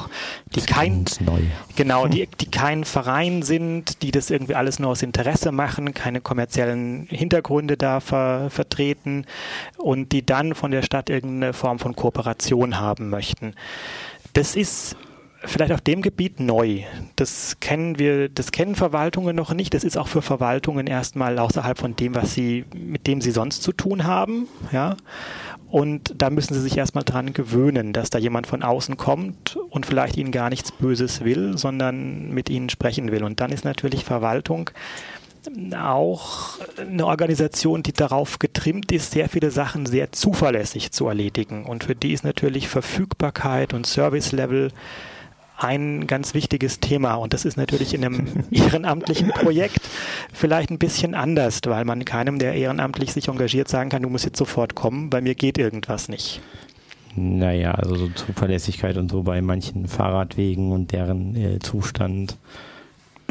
kein Verein sind, die das irgendwie alles nur aus Interesse machen, keine kommerziellen Hintergründe da vertreten und die dann von der Stadt irgendeine Form von Kooperation haben möchten. Das ist vielleicht auf dem Gebiet neu. Das kennen Verwaltungen noch nicht. Das ist auch für Verwaltungen erstmal außerhalb von dem, mit dem sie sonst zu tun haben. Ja. Und da müssen sie sich erstmal dran gewöhnen, dass da jemand von außen kommt und vielleicht ihnen gar nichts Böses will, sondern mit ihnen sprechen will. Und dann ist natürlich Verwaltung auch eine Organisation, die darauf getrimmt ist, sehr viele Sachen sehr zuverlässig zu erledigen. Und für die ist natürlich Verfügbarkeit und Service-Level ein ganz wichtiges Thema und das ist natürlich in einem ehrenamtlichen Projekt vielleicht ein bisschen anders, weil man keinem, der ehrenamtlich sich engagiert, sagen kann, du musst jetzt sofort kommen, bei mir geht irgendwas nicht. Naja, also so Zuverlässigkeit und so bei manchen Fahrradwegen und deren Zustand.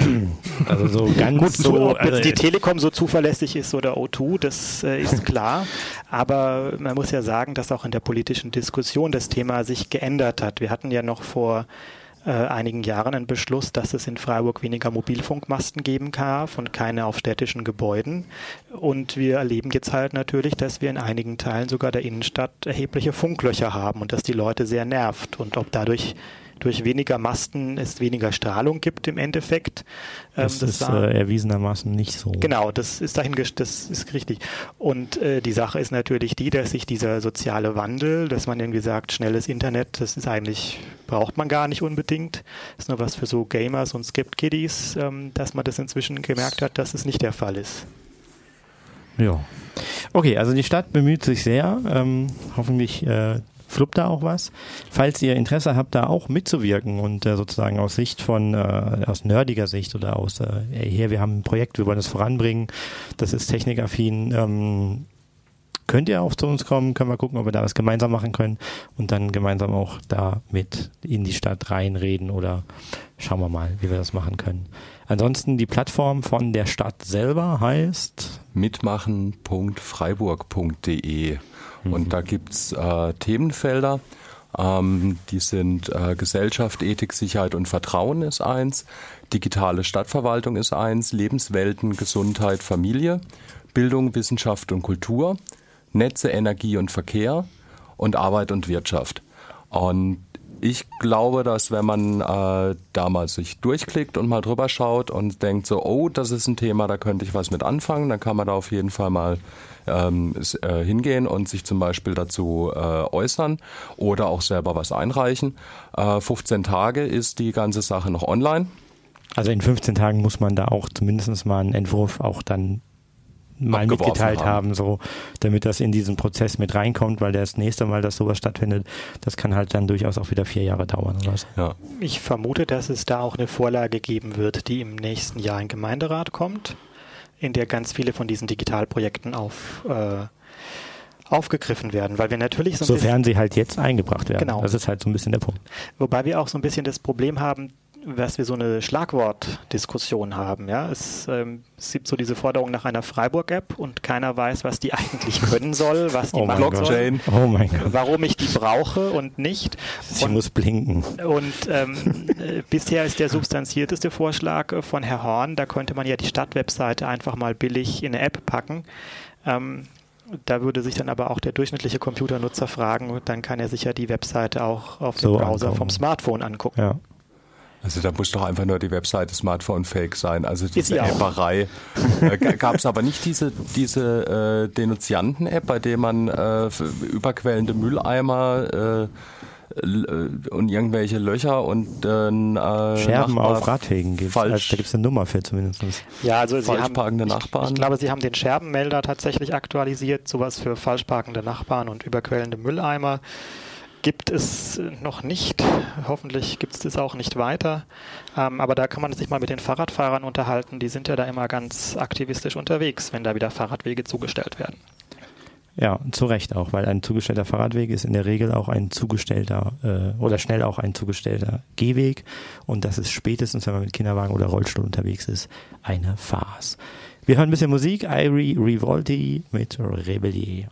Also so ganz gut, so. Ob jetzt die Telekom so zuverlässig ist oder O2, das ist klar. Aber man muss ja sagen, dass auch in der politischen Diskussion das Thema sich geändert hat. Wir hatten ja noch vor einigen Jahren einen Beschluss, dass es in Freiburg weniger Mobilfunkmasten geben darf und keine auf städtischen Gebäuden. Und wir erleben jetzt halt natürlich, dass wir in einigen Teilen sogar der Innenstadt erhebliche Funklöcher haben und dass die Leute sehr nervt. Und ob dadurch durch weniger Masten es weniger Strahlung gibt im Endeffekt. Das ist erwiesenermaßen nicht so. Genau, das ist richtig. Und die Sache ist natürlich die, dass sich dieser soziale Wandel, dass man irgendwie sagt, schnelles Internet, das ist eigentlich, braucht man gar nicht unbedingt. Das ist nur was für so Gamers und Skip-Kiddies, dass man das inzwischen gemerkt hat, dass es nicht der Fall ist. Ja. Okay, also die Stadt bemüht sich sehr. Hoffentlich fluppt da auch was. Falls ihr Interesse habt, da auch mitzuwirken und sozusagen aus Sicht von, aus nerdiger Sicht oder aus, hier, wir haben ein Projekt, wir wollen das voranbringen, das ist technikaffin, könnt ihr auch zu uns kommen, können wir gucken, ob wir da was gemeinsam machen können und dann gemeinsam auch da mit in die Stadt reinreden oder schauen wir mal, wie wir das machen können. Ansonsten die Plattform von der Stadt selber heißt mitmachen.freiburg.de. Und da gibt's Themenfelder, die sind Gesellschaft, Ethik, Sicherheit und Vertrauen ist eins, digitale Stadtverwaltung ist eins, Lebenswelten, Gesundheit, Familie, Bildung, Wissenschaft und Kultur, Netze, Energie und Verkehr und Arbeit und Wirtschaft. Und ich glaube, dass wenn man da mal sich durchklickt und mal drüber schaut und denkt so, oh, das ist ein Thema, da könnte ich was mit anfangen, dann kann man da auf jeden Fall mal hingehen und sich zum Beispiel dazu äußern oder auch selber was einreichen. 15 Tage ist die ganze Sache noch online. Also in 15 Tagen muss man da auch zumindest mal einen Entwurf auch dann mal mitgeteilt haben, so, damit das in diesen Prozess mit reinkommt, weil das nächste Mal, dass sowas stattfindet, das kann halt dann durchaus auch wieder 4 Jahre dauern oder so. Ja. Ich vermute, dass es da auch eine Vorlage geben wird, die im nächsten Jahr in den Gemeinderat kommt, in der ganz viele von diesen Digitalprojekten aufgegriffen werden, weil wir natürlich so ein sofern sie halt jetzt eingebracht werden. Genau. Das ist halt so ein bisschen der Punkt. Wobei wir auch so ein bisschen das Problem haben, dass wir so eine Schlagwortdiskussion haben. Ja? Es gibt so diese Forderung nach einer Freiburg-App und keiner weiß, was die eigentlich können soll, was die machen soll, warum ich die brauche und nicht. Sie muss blinken. Und bisher ist der substanzierteste Vorschlag von Herr Horn, da könnte man ja die Stadtwebseite einfach mal billig in eine App packen. Da würde sich dann aber auch der durchschnittliche Computernutzer fragen, dann kann er sich ja die Webseite auch auf dem Browser vom Smartphone angucken. Ja. Also da muss doch einfach nur die Webseite Smartphone-fake sein. Also diese Apperei. Gab es aber nicht diese Denunzianten-App, bei der man überquellende Mülleimer und irgendwelche Löcher und Scherben auf Radwegen gibt. Also, da gibt es eine Nummer für zumindest. Ja, also falschparkende Nachbarn. Ich glaube, Sie haben den Scherbenmelder tatsächlich aktualisiert. Sowas für falschparkende Nachbarn und überquellende Mülleimer gibt es noch nicht. Hoffentlich gibt es das auch nicht weiter. Aber da kann man sich mal mit den Fahrradfahrern unterhalten. Die sind ja da immer ganz aktivistisch unterwegs, wenn da wieder Fahrradwege zugestellt werden. Ja, zu Recht auch, weil ein zugestellter Fahrradweg ist in der Regel auch ein zugestellter oder schnell auch ein zugestellter Gehweg. Und das ist spätestens, wenn man mit Kinderwagen oder Rollstuhl unterwegs ist, eine Farce. Wir hören ein bisschen Musik. Irie Revolti mit Rebellier.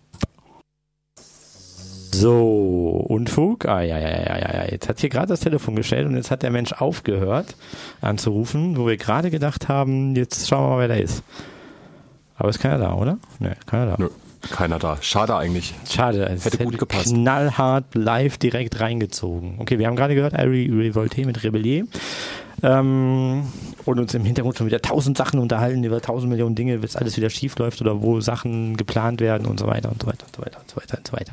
So, Unfug. Ja. Jetzt hat hier gerade das Telefon gestellt und jetzt hat der Mensch aufgehört anzurufen, wo wir gerade gedacht haben, jetzt schauen wir mal, wer da ist. Aber ist keiner da, oder? Nee, keiner da. Nö, keiner da. Schade eigentlich. Schade. Es hätte gut gepasst. Knallhart live direkt reingezogen. Okay, wir haben gerade gehört, Irie Revolté mit Rebellier. Und uns im Hintergrund schon wieder 1000 Sachen unterhalten, über 1000 Millionen Dinge, bis alles wieder schief läuft oder wo Sachen geplant werden und so weiter und so weiter und so weiter und so weiter und so weiter.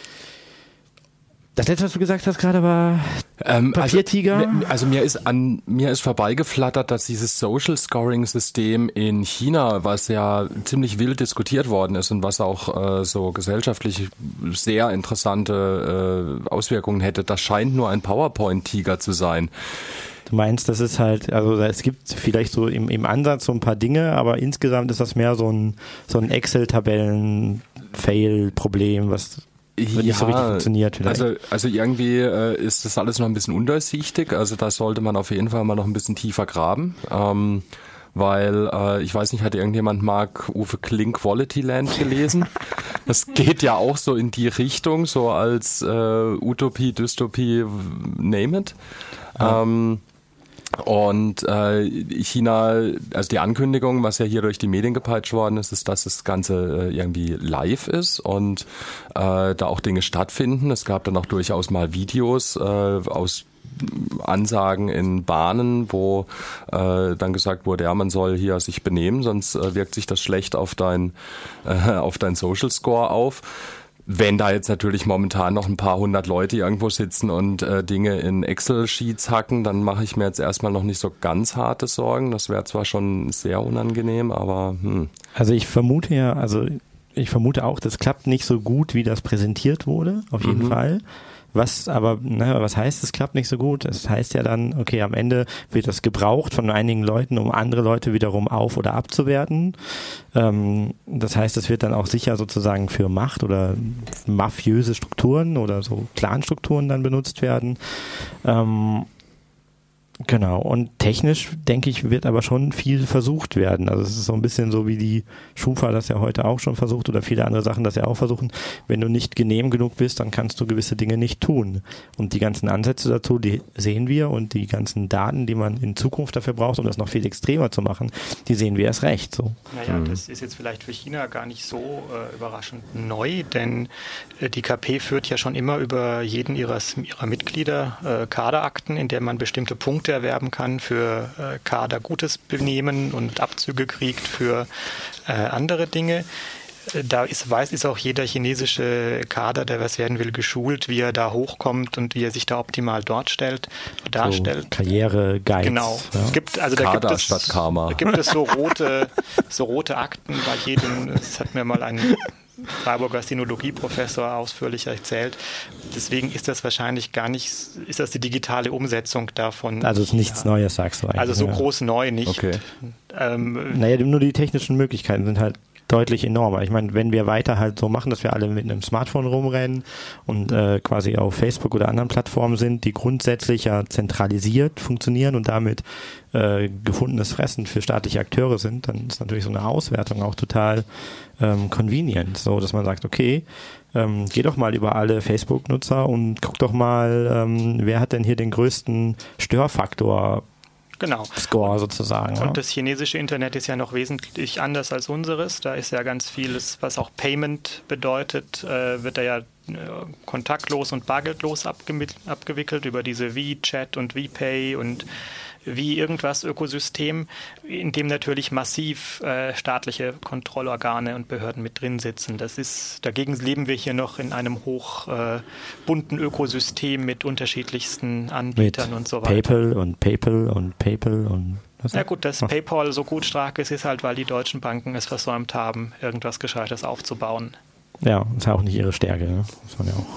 Das letzte, was du gesagt hast gerade, war Papiertiger? Also mir ist vorbeigeflattert, dass dieses Social Scoring System in China, was ja ziemlich wild diskutiert worden ist und was auch so gesellschaftlich sehr interessante Auswirkungen hätte, das scheint nur ein PowerPoint-Tiger zu sein. Du meinst, das ist halt, also es gibt vielleicht so im Ansatz so ein paar Dinge, aber insgesamt ist das mehr so ein Excel-Tabellen-Fail-Problem, was nicht so richtig funktioniert vielleicht. Also irgendwie ist das alles noch ein bisschen undurchsichtig. Also da sollte man auf jeden Fall mal noch ein bisschen tiefer graben. Weil, ich weiß nicht, hat irgendjemand Marc-Uwe Kling Quality Land gelesen? Das geht ja auch so in die Richtung, so als Utopie, Dystopie, name it. Ja. Und China, also die Ankündigung, was ja hier durch die Medien gepeitscht worden ist, ist, dass das Ganze irgendwie live ist und da auch Dinge stattfinden. Es gab dann auch durchaus mal Videos aus Ansagen in Bahnen, wo dann gesagt wurde, ja, man soll hier sich benehmen, sonst wirkt sich das schlecht auf dein Social Score auf. Wenn da jetzt natürlich momentan noch ein paar hundert Leute irgendwo sitzen und Dinge in Excel-Sheets hacken, dann mache ich mir jetzt erstmal noch nicht so ganz harte Sorgen. Das wäre zwar schon sehr unangenehm, aber Also ich vermute auch, das klappt nicht so gut, wie das präsentiert wurde, auf jeden Fall. Was heißt, es klappt nicht so gut? Es heißt ja dann, okay, am Ende wird das gebraucht von einigen Leuten, um andere Leute wiederum auf- oder abzuwerten. Das heißt, es wird dann auch sicher sozusagen für Macht oder mafiöse Strukturen oder so Clanstrukturen dann benutzt werden. Genau, und technisch, denke ich, wird aber schon viel versucht werden. Also es ist so ein bisschen so, wie die Schufa das ja heute auch schon versucht oder viele andere Sachen das ja auch versuchen. Wenn du nicht genehm genug bist, dann kannst du gewisse Dinge nicht tun. Und die ganzen Ansätze dazu, die sehen wir, und die ganzen Daten, die man in Zukunft dafür braucht, um das noch viel extremer zu machen, die sehen wir erst recht so. Naja, das ist jetzt vielleicht für China gar nicht so überraschend neu, denn die KP führt ja schon immer über jeden ihrer Mitglieder Kaderakten, in der man bestimmte Punkte erwerben kann für Kader gutes Benehmen und Abzüge kriegt für andere Dinge. Da ist auch jeder chinesische Kader, der was werden will, geschult, wie er da hochkommt und wie er sich da optimal darstellt, darstellt. So Karriere-Guides. Genau. Ja. Kader statt Karma. Da gibt es so rote Akten bei jedem. Das hat mir mal ein Freiburger Sinologie-Professor ausführlich erzählt. Deswegen ist das wahrscheinlich ist das die digitale Umsetzung davon. Also es ist nichts Neues, sagst du eigentlich. Also so groß neu nicht. Okay. Nur die technischen Möglichkeiten sind halt deutlich enormer. Ich meine, wenn wir weiter halt so machen, dass wir alle mit einem Smartphone rumrennen und quasi auf Facebook oder anderen Plattformen sind, die grundsätzlich ja zentralisiert funktionieren und damit gefundenes Fressen für staatliche Akteure sind, dann ist natürlich so eine Auswertung auch total convenient, so dass man sagt, okay, geh doch mal über alle Facebook-Nutzer und guck doch mal, wer hat denn hier den größten Störfaktor Score sozusagen. Und das chinesische Internet ist ja noch wesentlich anders als unseres. Da ist ja ganz vieles, was auch Payment bedeutet, wird da ja kontaktlos und bargeldlos abgewickelt über diese WeChat und WePay und wie irgendwas Ökosystem, in dem natürlich massiv staatliche Kontrollorgane und Behörden mit drin sitzen. Dagegen leben wir hier noch in einem bunten Ökosystem mit unterschiedlichsten Anbietern mit und so weiter. PayPal und ja gut, dass PayPal so gut stark ist halt, weil die deutschen Banken es versäumt haben, irgendwas Gescheites aufzubauen. Ja, ist ja auch nicht ihre Stärke. Ne? Muss man ja auch.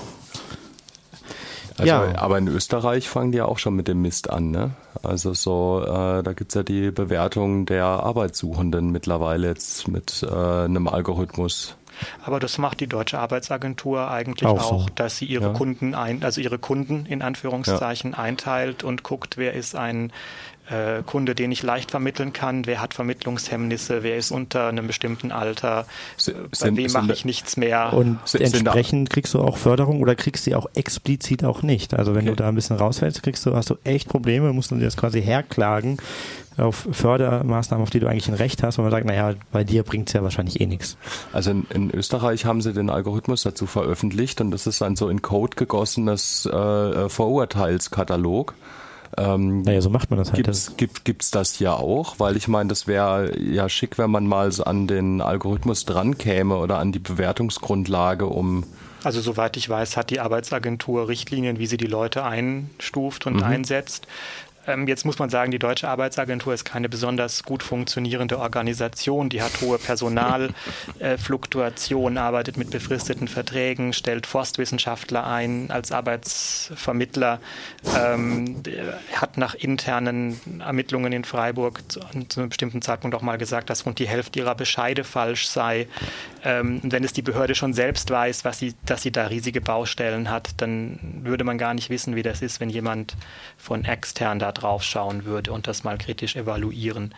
Also, aber in Österreich fangen die ja auch schon mit dem Mist an, ne? Also da gibt es ja die Bewertung der Arbeitssuchenden mittlerweile jetzt mit einem Algorithmus. Aber das macht die Deutsche Arbeitsagentur eigentlich auch so, dass sie ihre Kunden ihre Kunden in Anführungszeichen einteilt und guckt, wer ist ein Kunde, den ich leicht vermitteln kann, wer hat Vermittlungshemmnisse, wer ist unter einem bestimmten Alter, bei wem mache ich nichts mehr. Und entsprechend kriegst du auch Förderung oder kriegst sie auch explizit auch nicht. Also wenn du da ein bisschen rausfällst, hast du echt Probleme, musst du dir das quasi herklagen auf Fördermaßnahmen, auf die du eigentlich ein Recht hast, und man sagt, naja, bei dir bringt es ja wahrscheinlich eh nichts. Also in Österreich haben sie den Algorithmus dazu veröffentlicht und das ist ein so in Code gegossenes Vorurteilskatalog. Naja, so macht man das halt. Gibt's das hier auch? Weil ich meine, das wäre ja schick, wenn man mal an den Algorithmus dran käme oder an die Bewertungsgrundlage, Also soweit ich weiß, hat die Arbeitsagentur Richtlinien, wie sie die Leute einstuft und einsetzt. Jetzt muss man sagen, die Deutsche Arbeitsagentur ist keine besonders gut funktionierende Organisation. Die hat hohe Personalfluktuation, arbeitet mit befristeten Verträgen, stellt Forstwissenschaftler ein als Arbeitsvermittler, hat nach internen Ermittlungen in Freiburg zu einem bestimmten Zeitpunkt auch mal gesagt, dass rund die Hälfte ihrer Bescheide falsch sei. Wenn es die Behörde schon selbst weiß, dass sie da riesige Baustellen hat, dann würde man gar nicht wissen, wie das ist, wenn jemand von extern da drauf schauen würde und das mal kritisch evaluieren.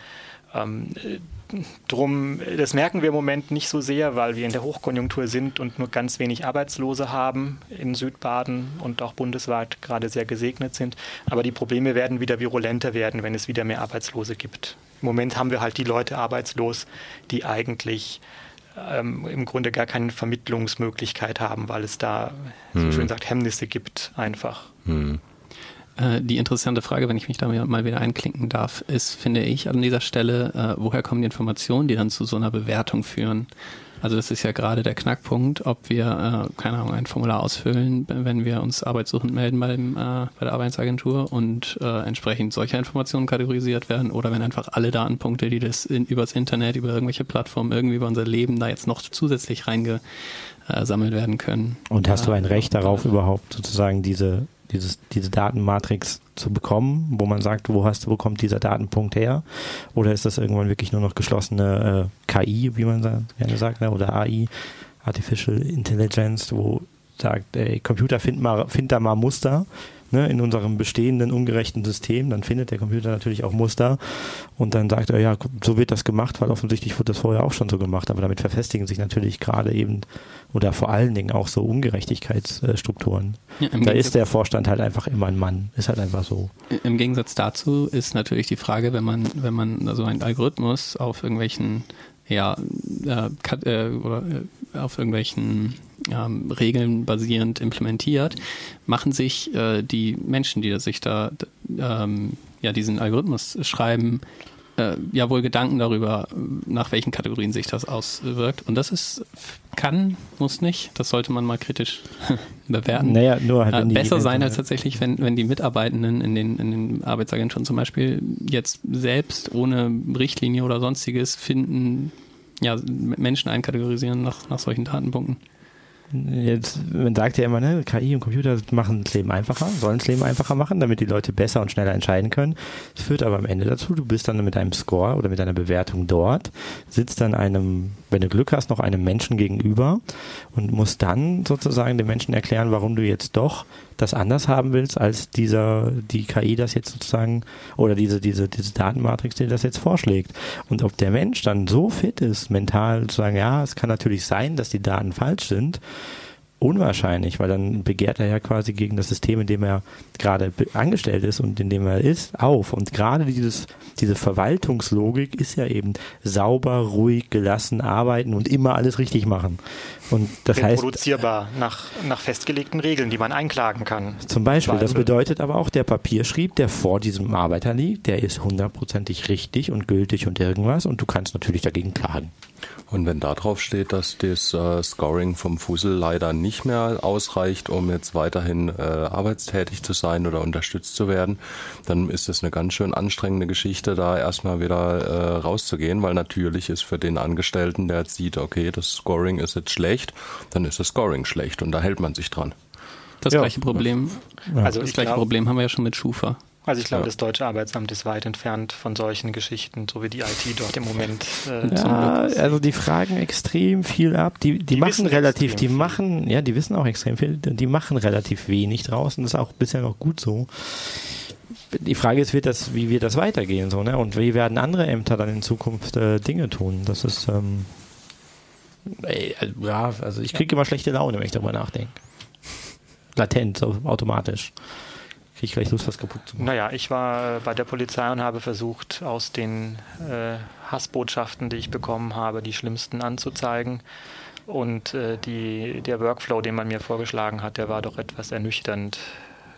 Das merken wir im Moment nicht so sehr, weil wir in der Hochkonjunktur sind und nur ganz wenig Arbeitslose haben in Südbaden und auch bundesweit gerade sehr gesegnet sind. Aber die Probleme werden wieder virulenter werden, wenn es wieder mehr Arbeitslose gibt. Im Moment haben wir halt die Leute arbeitslos, die eigentlich im Grunde gar keine Vermittlungsmöglichkeit haben, weil es da, so schön sagt, Hemmnisse gibt einfach. Die interessante Frage, wenn ich mich da mal wieder einklinken darf, ist, finde ich, an dieser Stelle, woher kommen die Informationen, die dann zu so einer Bewertung führen? Also das ist ja gerade der Knackpunkt, ob wir, keine Ahnung, ein Formular ausfüllen, wenn wir uns arbeitssuchend melden bei der Arbeitsagentur und entsprechend solche Informationen kategorisiert werden oder wenn einfach alle Datenpunkte, die das übers Internet, über irgendwelche Plattformen, irgendwie über unser Leben da jetzt noch zusätzlich reingesammelt werden können. Und hast du ein Recht darauf, überhaupt sozusagen diese Datenmatrix zu bekommen, wo man sagt, wo kommt dieser Datenpunkt her? Oder ist das irgendwann wirklich nur noch geschlossene KI, wie man gerne sagt, ne? Oder AI, Artificial Intelligence, wo sagt, ey, Computer, find da mal Muster, ne, in unserem bestehenden ungerechten System, dann findet der Computer natürlich auch Muster und dann sagt er, ja, so wird das gemacht, weil offensichtlich wurde das vorher auch schon so gemacht, aber damit verfestigen sich natürlich gerade eben oder vor allen Dingen auch so Ungerechtigkeitsstrukturen. Ja, da ist der Vorstand halt einfach immer ein Mann, ist halt einfach so. Im Gegensatz dazu ist natürlich die Frage, wenn man so einen Algorithmus auf irgendwelchen auf irgendwelchen Regeln basierend implementiert, machen sich die Menschen, die sich da diesen Algorithmus schreiben, wohl Gedanken darüber, nach welchen Kategorien sich das auswirkt. Und das muss nicht, das sollte man mal kritisch bewerten. Naja, nur halt besser sein als tatsächlich, wenn die Mitarbeitenden in den Arbeitsagenturen zum Beispiel jetzt selbst ohne Richtlinie oder sonstiges finden, Menschen einkategorisieren nach solchen Datenpunkten. Jetzt, man sagt ja immer, ne, KI und Computer machen das Leben einfacher, sollen das Leben einfacher machen, damit die Leute besser und schneller entscheiden können. Das führt aber am Ende dazu, du bist dann mit einem Score oder mit einer Bewertung dort, sitzt dann wenn du Glück hast, noch einem Menschen gegenüber und musst dann sozusagen dem Menschen erklären, warum du jetzt doch das anders haben willst, als die KI das jetzt sozusagen, oder diese Datenmatrix, die das jetzt vorschlägt. Und ob der Mensch dann so fit ist, mental zu sagen, ja, es kann natürlich sein, dass die Daten falsch sind, unwahrscheinlich, weil dann begehrt er ja quasi gegen das System, in dem er gerade angestellt ist und in dem er ist, auf. Und gerade diese Verwaltungslogik ist ja eben sauber, ruhig, gelassen arbeiten und immer alles richtig machen. Und das heißt, reproduzierbar nach festgelegten Regeln, die man einklagen kann. Zum Beispiel, das bedeutet aber auch, der Papierschrieb, der vor diesem Arbeiter liegt, der ist 100%ig richtig und gültig und irgendwas und du kannst natürlich dagegen klagen. Und wenn da drauf steht, dass das Scoring vom Fussel leider nicht mehr ausreicht, um jetzt weiterhin arbeitstätig zu sein oder unterstützt zu werden, dann ist das eine ganz schön anstrengende Geschichte, da erstmal wieder rauszugehen, weil natürlich ist für den Angestellten, der jetzt sieht, okay, das Scoring ist jetzt schlecht, dann ist das Scoring schlecht und da hält man sich dran. Das gleiche Problem Problem haben wir ja schon mit Schufa. Also ich glaube, das Deutsche Arbeitsamt ist weit entfernt von solchen Geschichten, so wie die IT dort im Moment. Also die fragen extrem viel ab. Die machen relativ, die wissen auch extrem viel. Die machen relativ wenig draußen. Das ist auch bisher noch gut so. Die Frage ist, wie wird das weitergehen, so, ne? Und wie werden andere Ämter dann in Zukunft Dinge tun? Das ist also ich kriege immer schlechte Laune, wenn ich darüber nachdenke. Latent, so automatisch. Kriege ich gleich Lust, was kaputt zu machen. Naja, ich war bei der Polizei und habe versucht, aus den Hassbotschaften, die ich bekommen habe, die schlimmsten anzuzeigen. Und der Workflow, den man mir vorgeschlagen hat, der war doch etwas ernüchternd.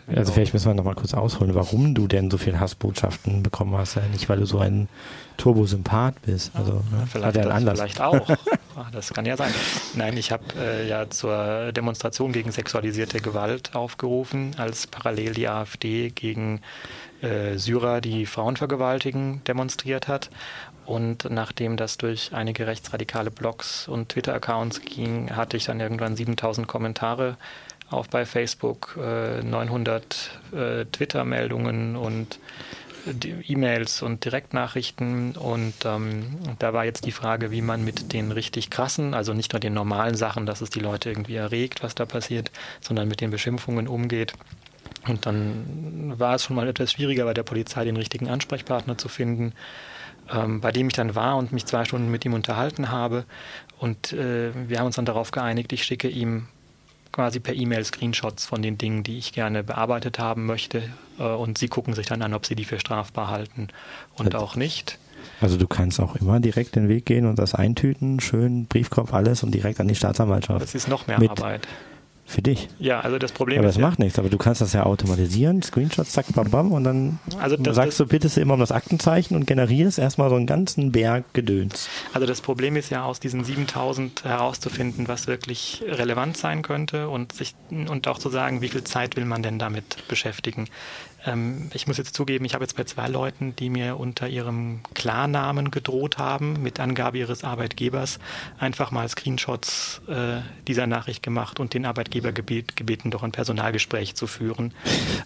Also vielleicht müssen wir noch mal kurz ausholen, warum du denn so viel Hassbotschaften bekommen hast. Ja, nicht, weil du so ein Turbosympath bist. Also, vielleicht, vielleicht auch. Das kann ja sein. Nein, ich habe ja zur Demonstration gegen sexualisierte Gewalt aufgerufen, als parallel die AfD gegen Syrer, die Frauen vergewaltigen, demonstriert hat. Und nachdem das durch einige rechtsradikale Blogs und Twitter-Accounts ging, hatte ich dann irgendwann 7000 Kommentare auch bei Facebook, 900 Twitter-Meldungen und E-Mails und Direktnachrichten. Und da war jetzt die Frage, wie man mit den richtig krassen, also nicht nur den normalen Sachen, dass es die Leute irgendwie erregt, was da passiert, sondern mit den Beschimpfungen umgeht. Und dann war es schon mal etwas schwieriger, bei der Polizei den richtigen Ansprechpartner zu finden, bei dem ich dann war und mich 2 Stunden mit ihm unterhalten habe. Und wir haben uns dann darauf geeinigt, ich schicke ihm quasi per E-Mail Screenshots von den Dingen, die ich gerne bearbeitet haben möchte. Und sie gucken sich dann an, ob sie die für strafbar halten und auch nicht. Also du kannst auch immer direkt den Weg gehen und das eintüten, schön Briefkopf, alles und direkt an die Staatsanwaltschaft. Das ist noch mehr Arbeit. Für dich? Ja, also das Problem aber ist... Aber das macht nichts, aber du kannst das ja automatisieren, Screenshots, zack, bam, bam, und dann sagst du, bittest du immer um das Aktenzeichen und generierst erstmal so einen ganzen Berg Gedöns. Also das Problem ist ja, aus diesen 7000 herauszufinden, was wirklich relevant sein könnte und auch zu sagen, wie viel Zeit will man denn damit beschäftigen. Ich muss jetzt zugeben, ich habe jetzt bei 2 Leuten, die mir unter ihrem Klarnamen gedroht haben, mit Angabe ihres Arbeitgebers, einfach mal Screenshots dieser Nachricht gemacht und den Arbeitgeber gebeten, doch ein Personalgespräch zu führen.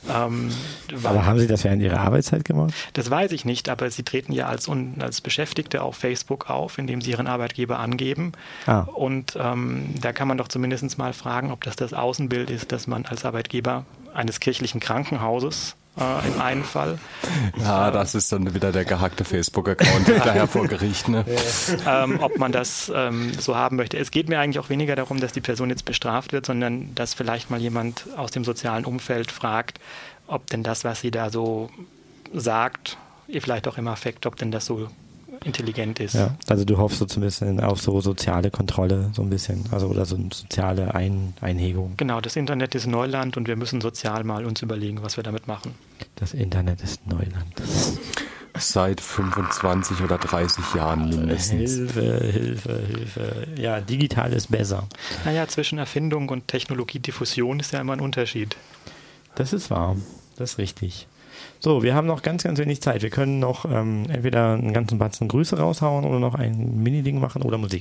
Aber haben Sie das ja in Ihrer Arbeitszeit gemacht? Das weiß ich nicht, aber Sie treten ja als Beschäftigte auf Facebook auf, indem Sie Ihren Arbeitgeber angeben. Und da kann man doch zumindest mal fragen, ob das Außenbild ist, dass man als Arbeitgeber eines kirchlichen Krankenhauses im einen Fall. Ja, das ist dann wieder der gehackte Facebook-Account hinterher vor Gericht. Ne? Ob man das so haben möchte. Es geht mir eigentlich auch weniger darum, dass die Person jetzt bestraft wird, sondern dass vielleicht mal jemand aus dem sozialen Umfeld fragt, ob denn das, was sie da so sagt, ihr vielleicht auch im Affekt, ob denn das so intelligent ist. Ja, also du hoffst so zumindest auf so soziale Kontrolle so ein bisschen, also oder so eine soziale Einhegung. Genau, das Internet ist Neuland und wir müssen sozial mal uns überlegen, was wir damit machen. Das Internet ist Neuland. Seit 25 oder 30 Jahren mindestens. Hilfe. Ja, digital ist besser. Naja, zwischen Erfindung und Technologiediffusion ist ja immer ein Unterschied. Das ist wahr, das ist richtig. So, wir haben noch ganz, ganz wenig Zeit. Wir können noch entweder einen ganzen Batzen Grüße raushauen oder noch ein Mini-Ding machen oder Musik.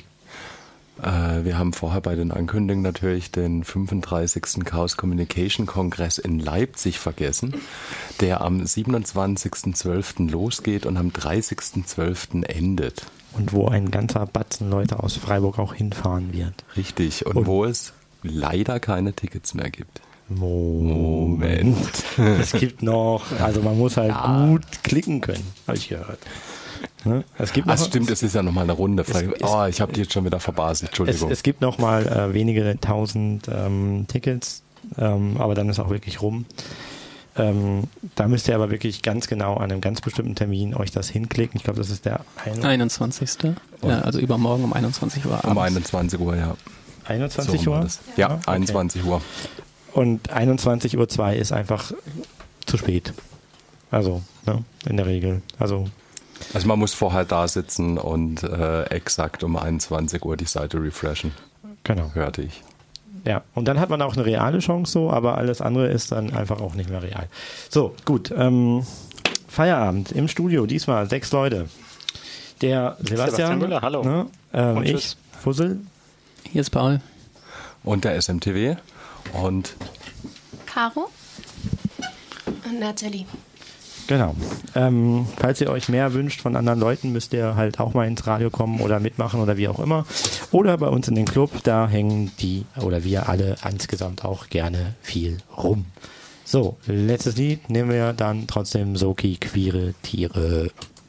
Wir haben vorher bei den Ankündigungen natürlich den 35. Chaos Communication Kongress in Leipzig vergessen, der am 27.12. losgeht und am 30.12. endet. Und wo ein ganzer Batzen Leute aus Freiburg auch hinfahren wird. Richtig, und wo es leider keine Tickets mehr gibt. Moment. Es gibt noch, also man muss halt gut klicken können, habe ich gehört. Ne? Es gibt noch, stimmt, es ist ja nochmal eine Runde. Ich habe die jetzt schon wieder verbaselt, Entschuldigung. Es gibt noch mal wenige 1000 Tickets, aber dann ist auch wirklich rum. Da müsst ihr aber wirklich ganz genau an einem ganz bestimmten Termin euch das hinklicken. Ich glaube, das ist der 21. Ja, also übermorgen um 21 Uhr abends. Um 21 Uhr, ja. 21 so Uhr? Ja, okay. 21 Uhr. Und 21.02 Uhr ist einfach zu spät. Also, ne, in der Regel. Also man muss vorher da sitzen und exakt um 21 Uhr die Seite refreshen. Genau. Hörte ich. Ja, und dann hat man auch eine reale Chance so, aber alles andere ist dann einfach auch nicht mehr real. So, gut. Feierabend im Studio, diesmal 6 Leute. Der Sebastian Müller, hallo. Ne, ich, Fussel. Hier ist Paul. Und der SMTW. Und Caro und Nathalie. Genau. Falls ihr euch mehr wünscht von anderen Leuten, müsst ihr halt auch mal ins Radio kommen oder mitmachen oder wie auch immer. Oder bei uns in den Club, da hängen die oder wir alle insgesamt auch gerne viel rum. So, letztes Lied nehmen wir dann trotzdem Soki, queere Tiere.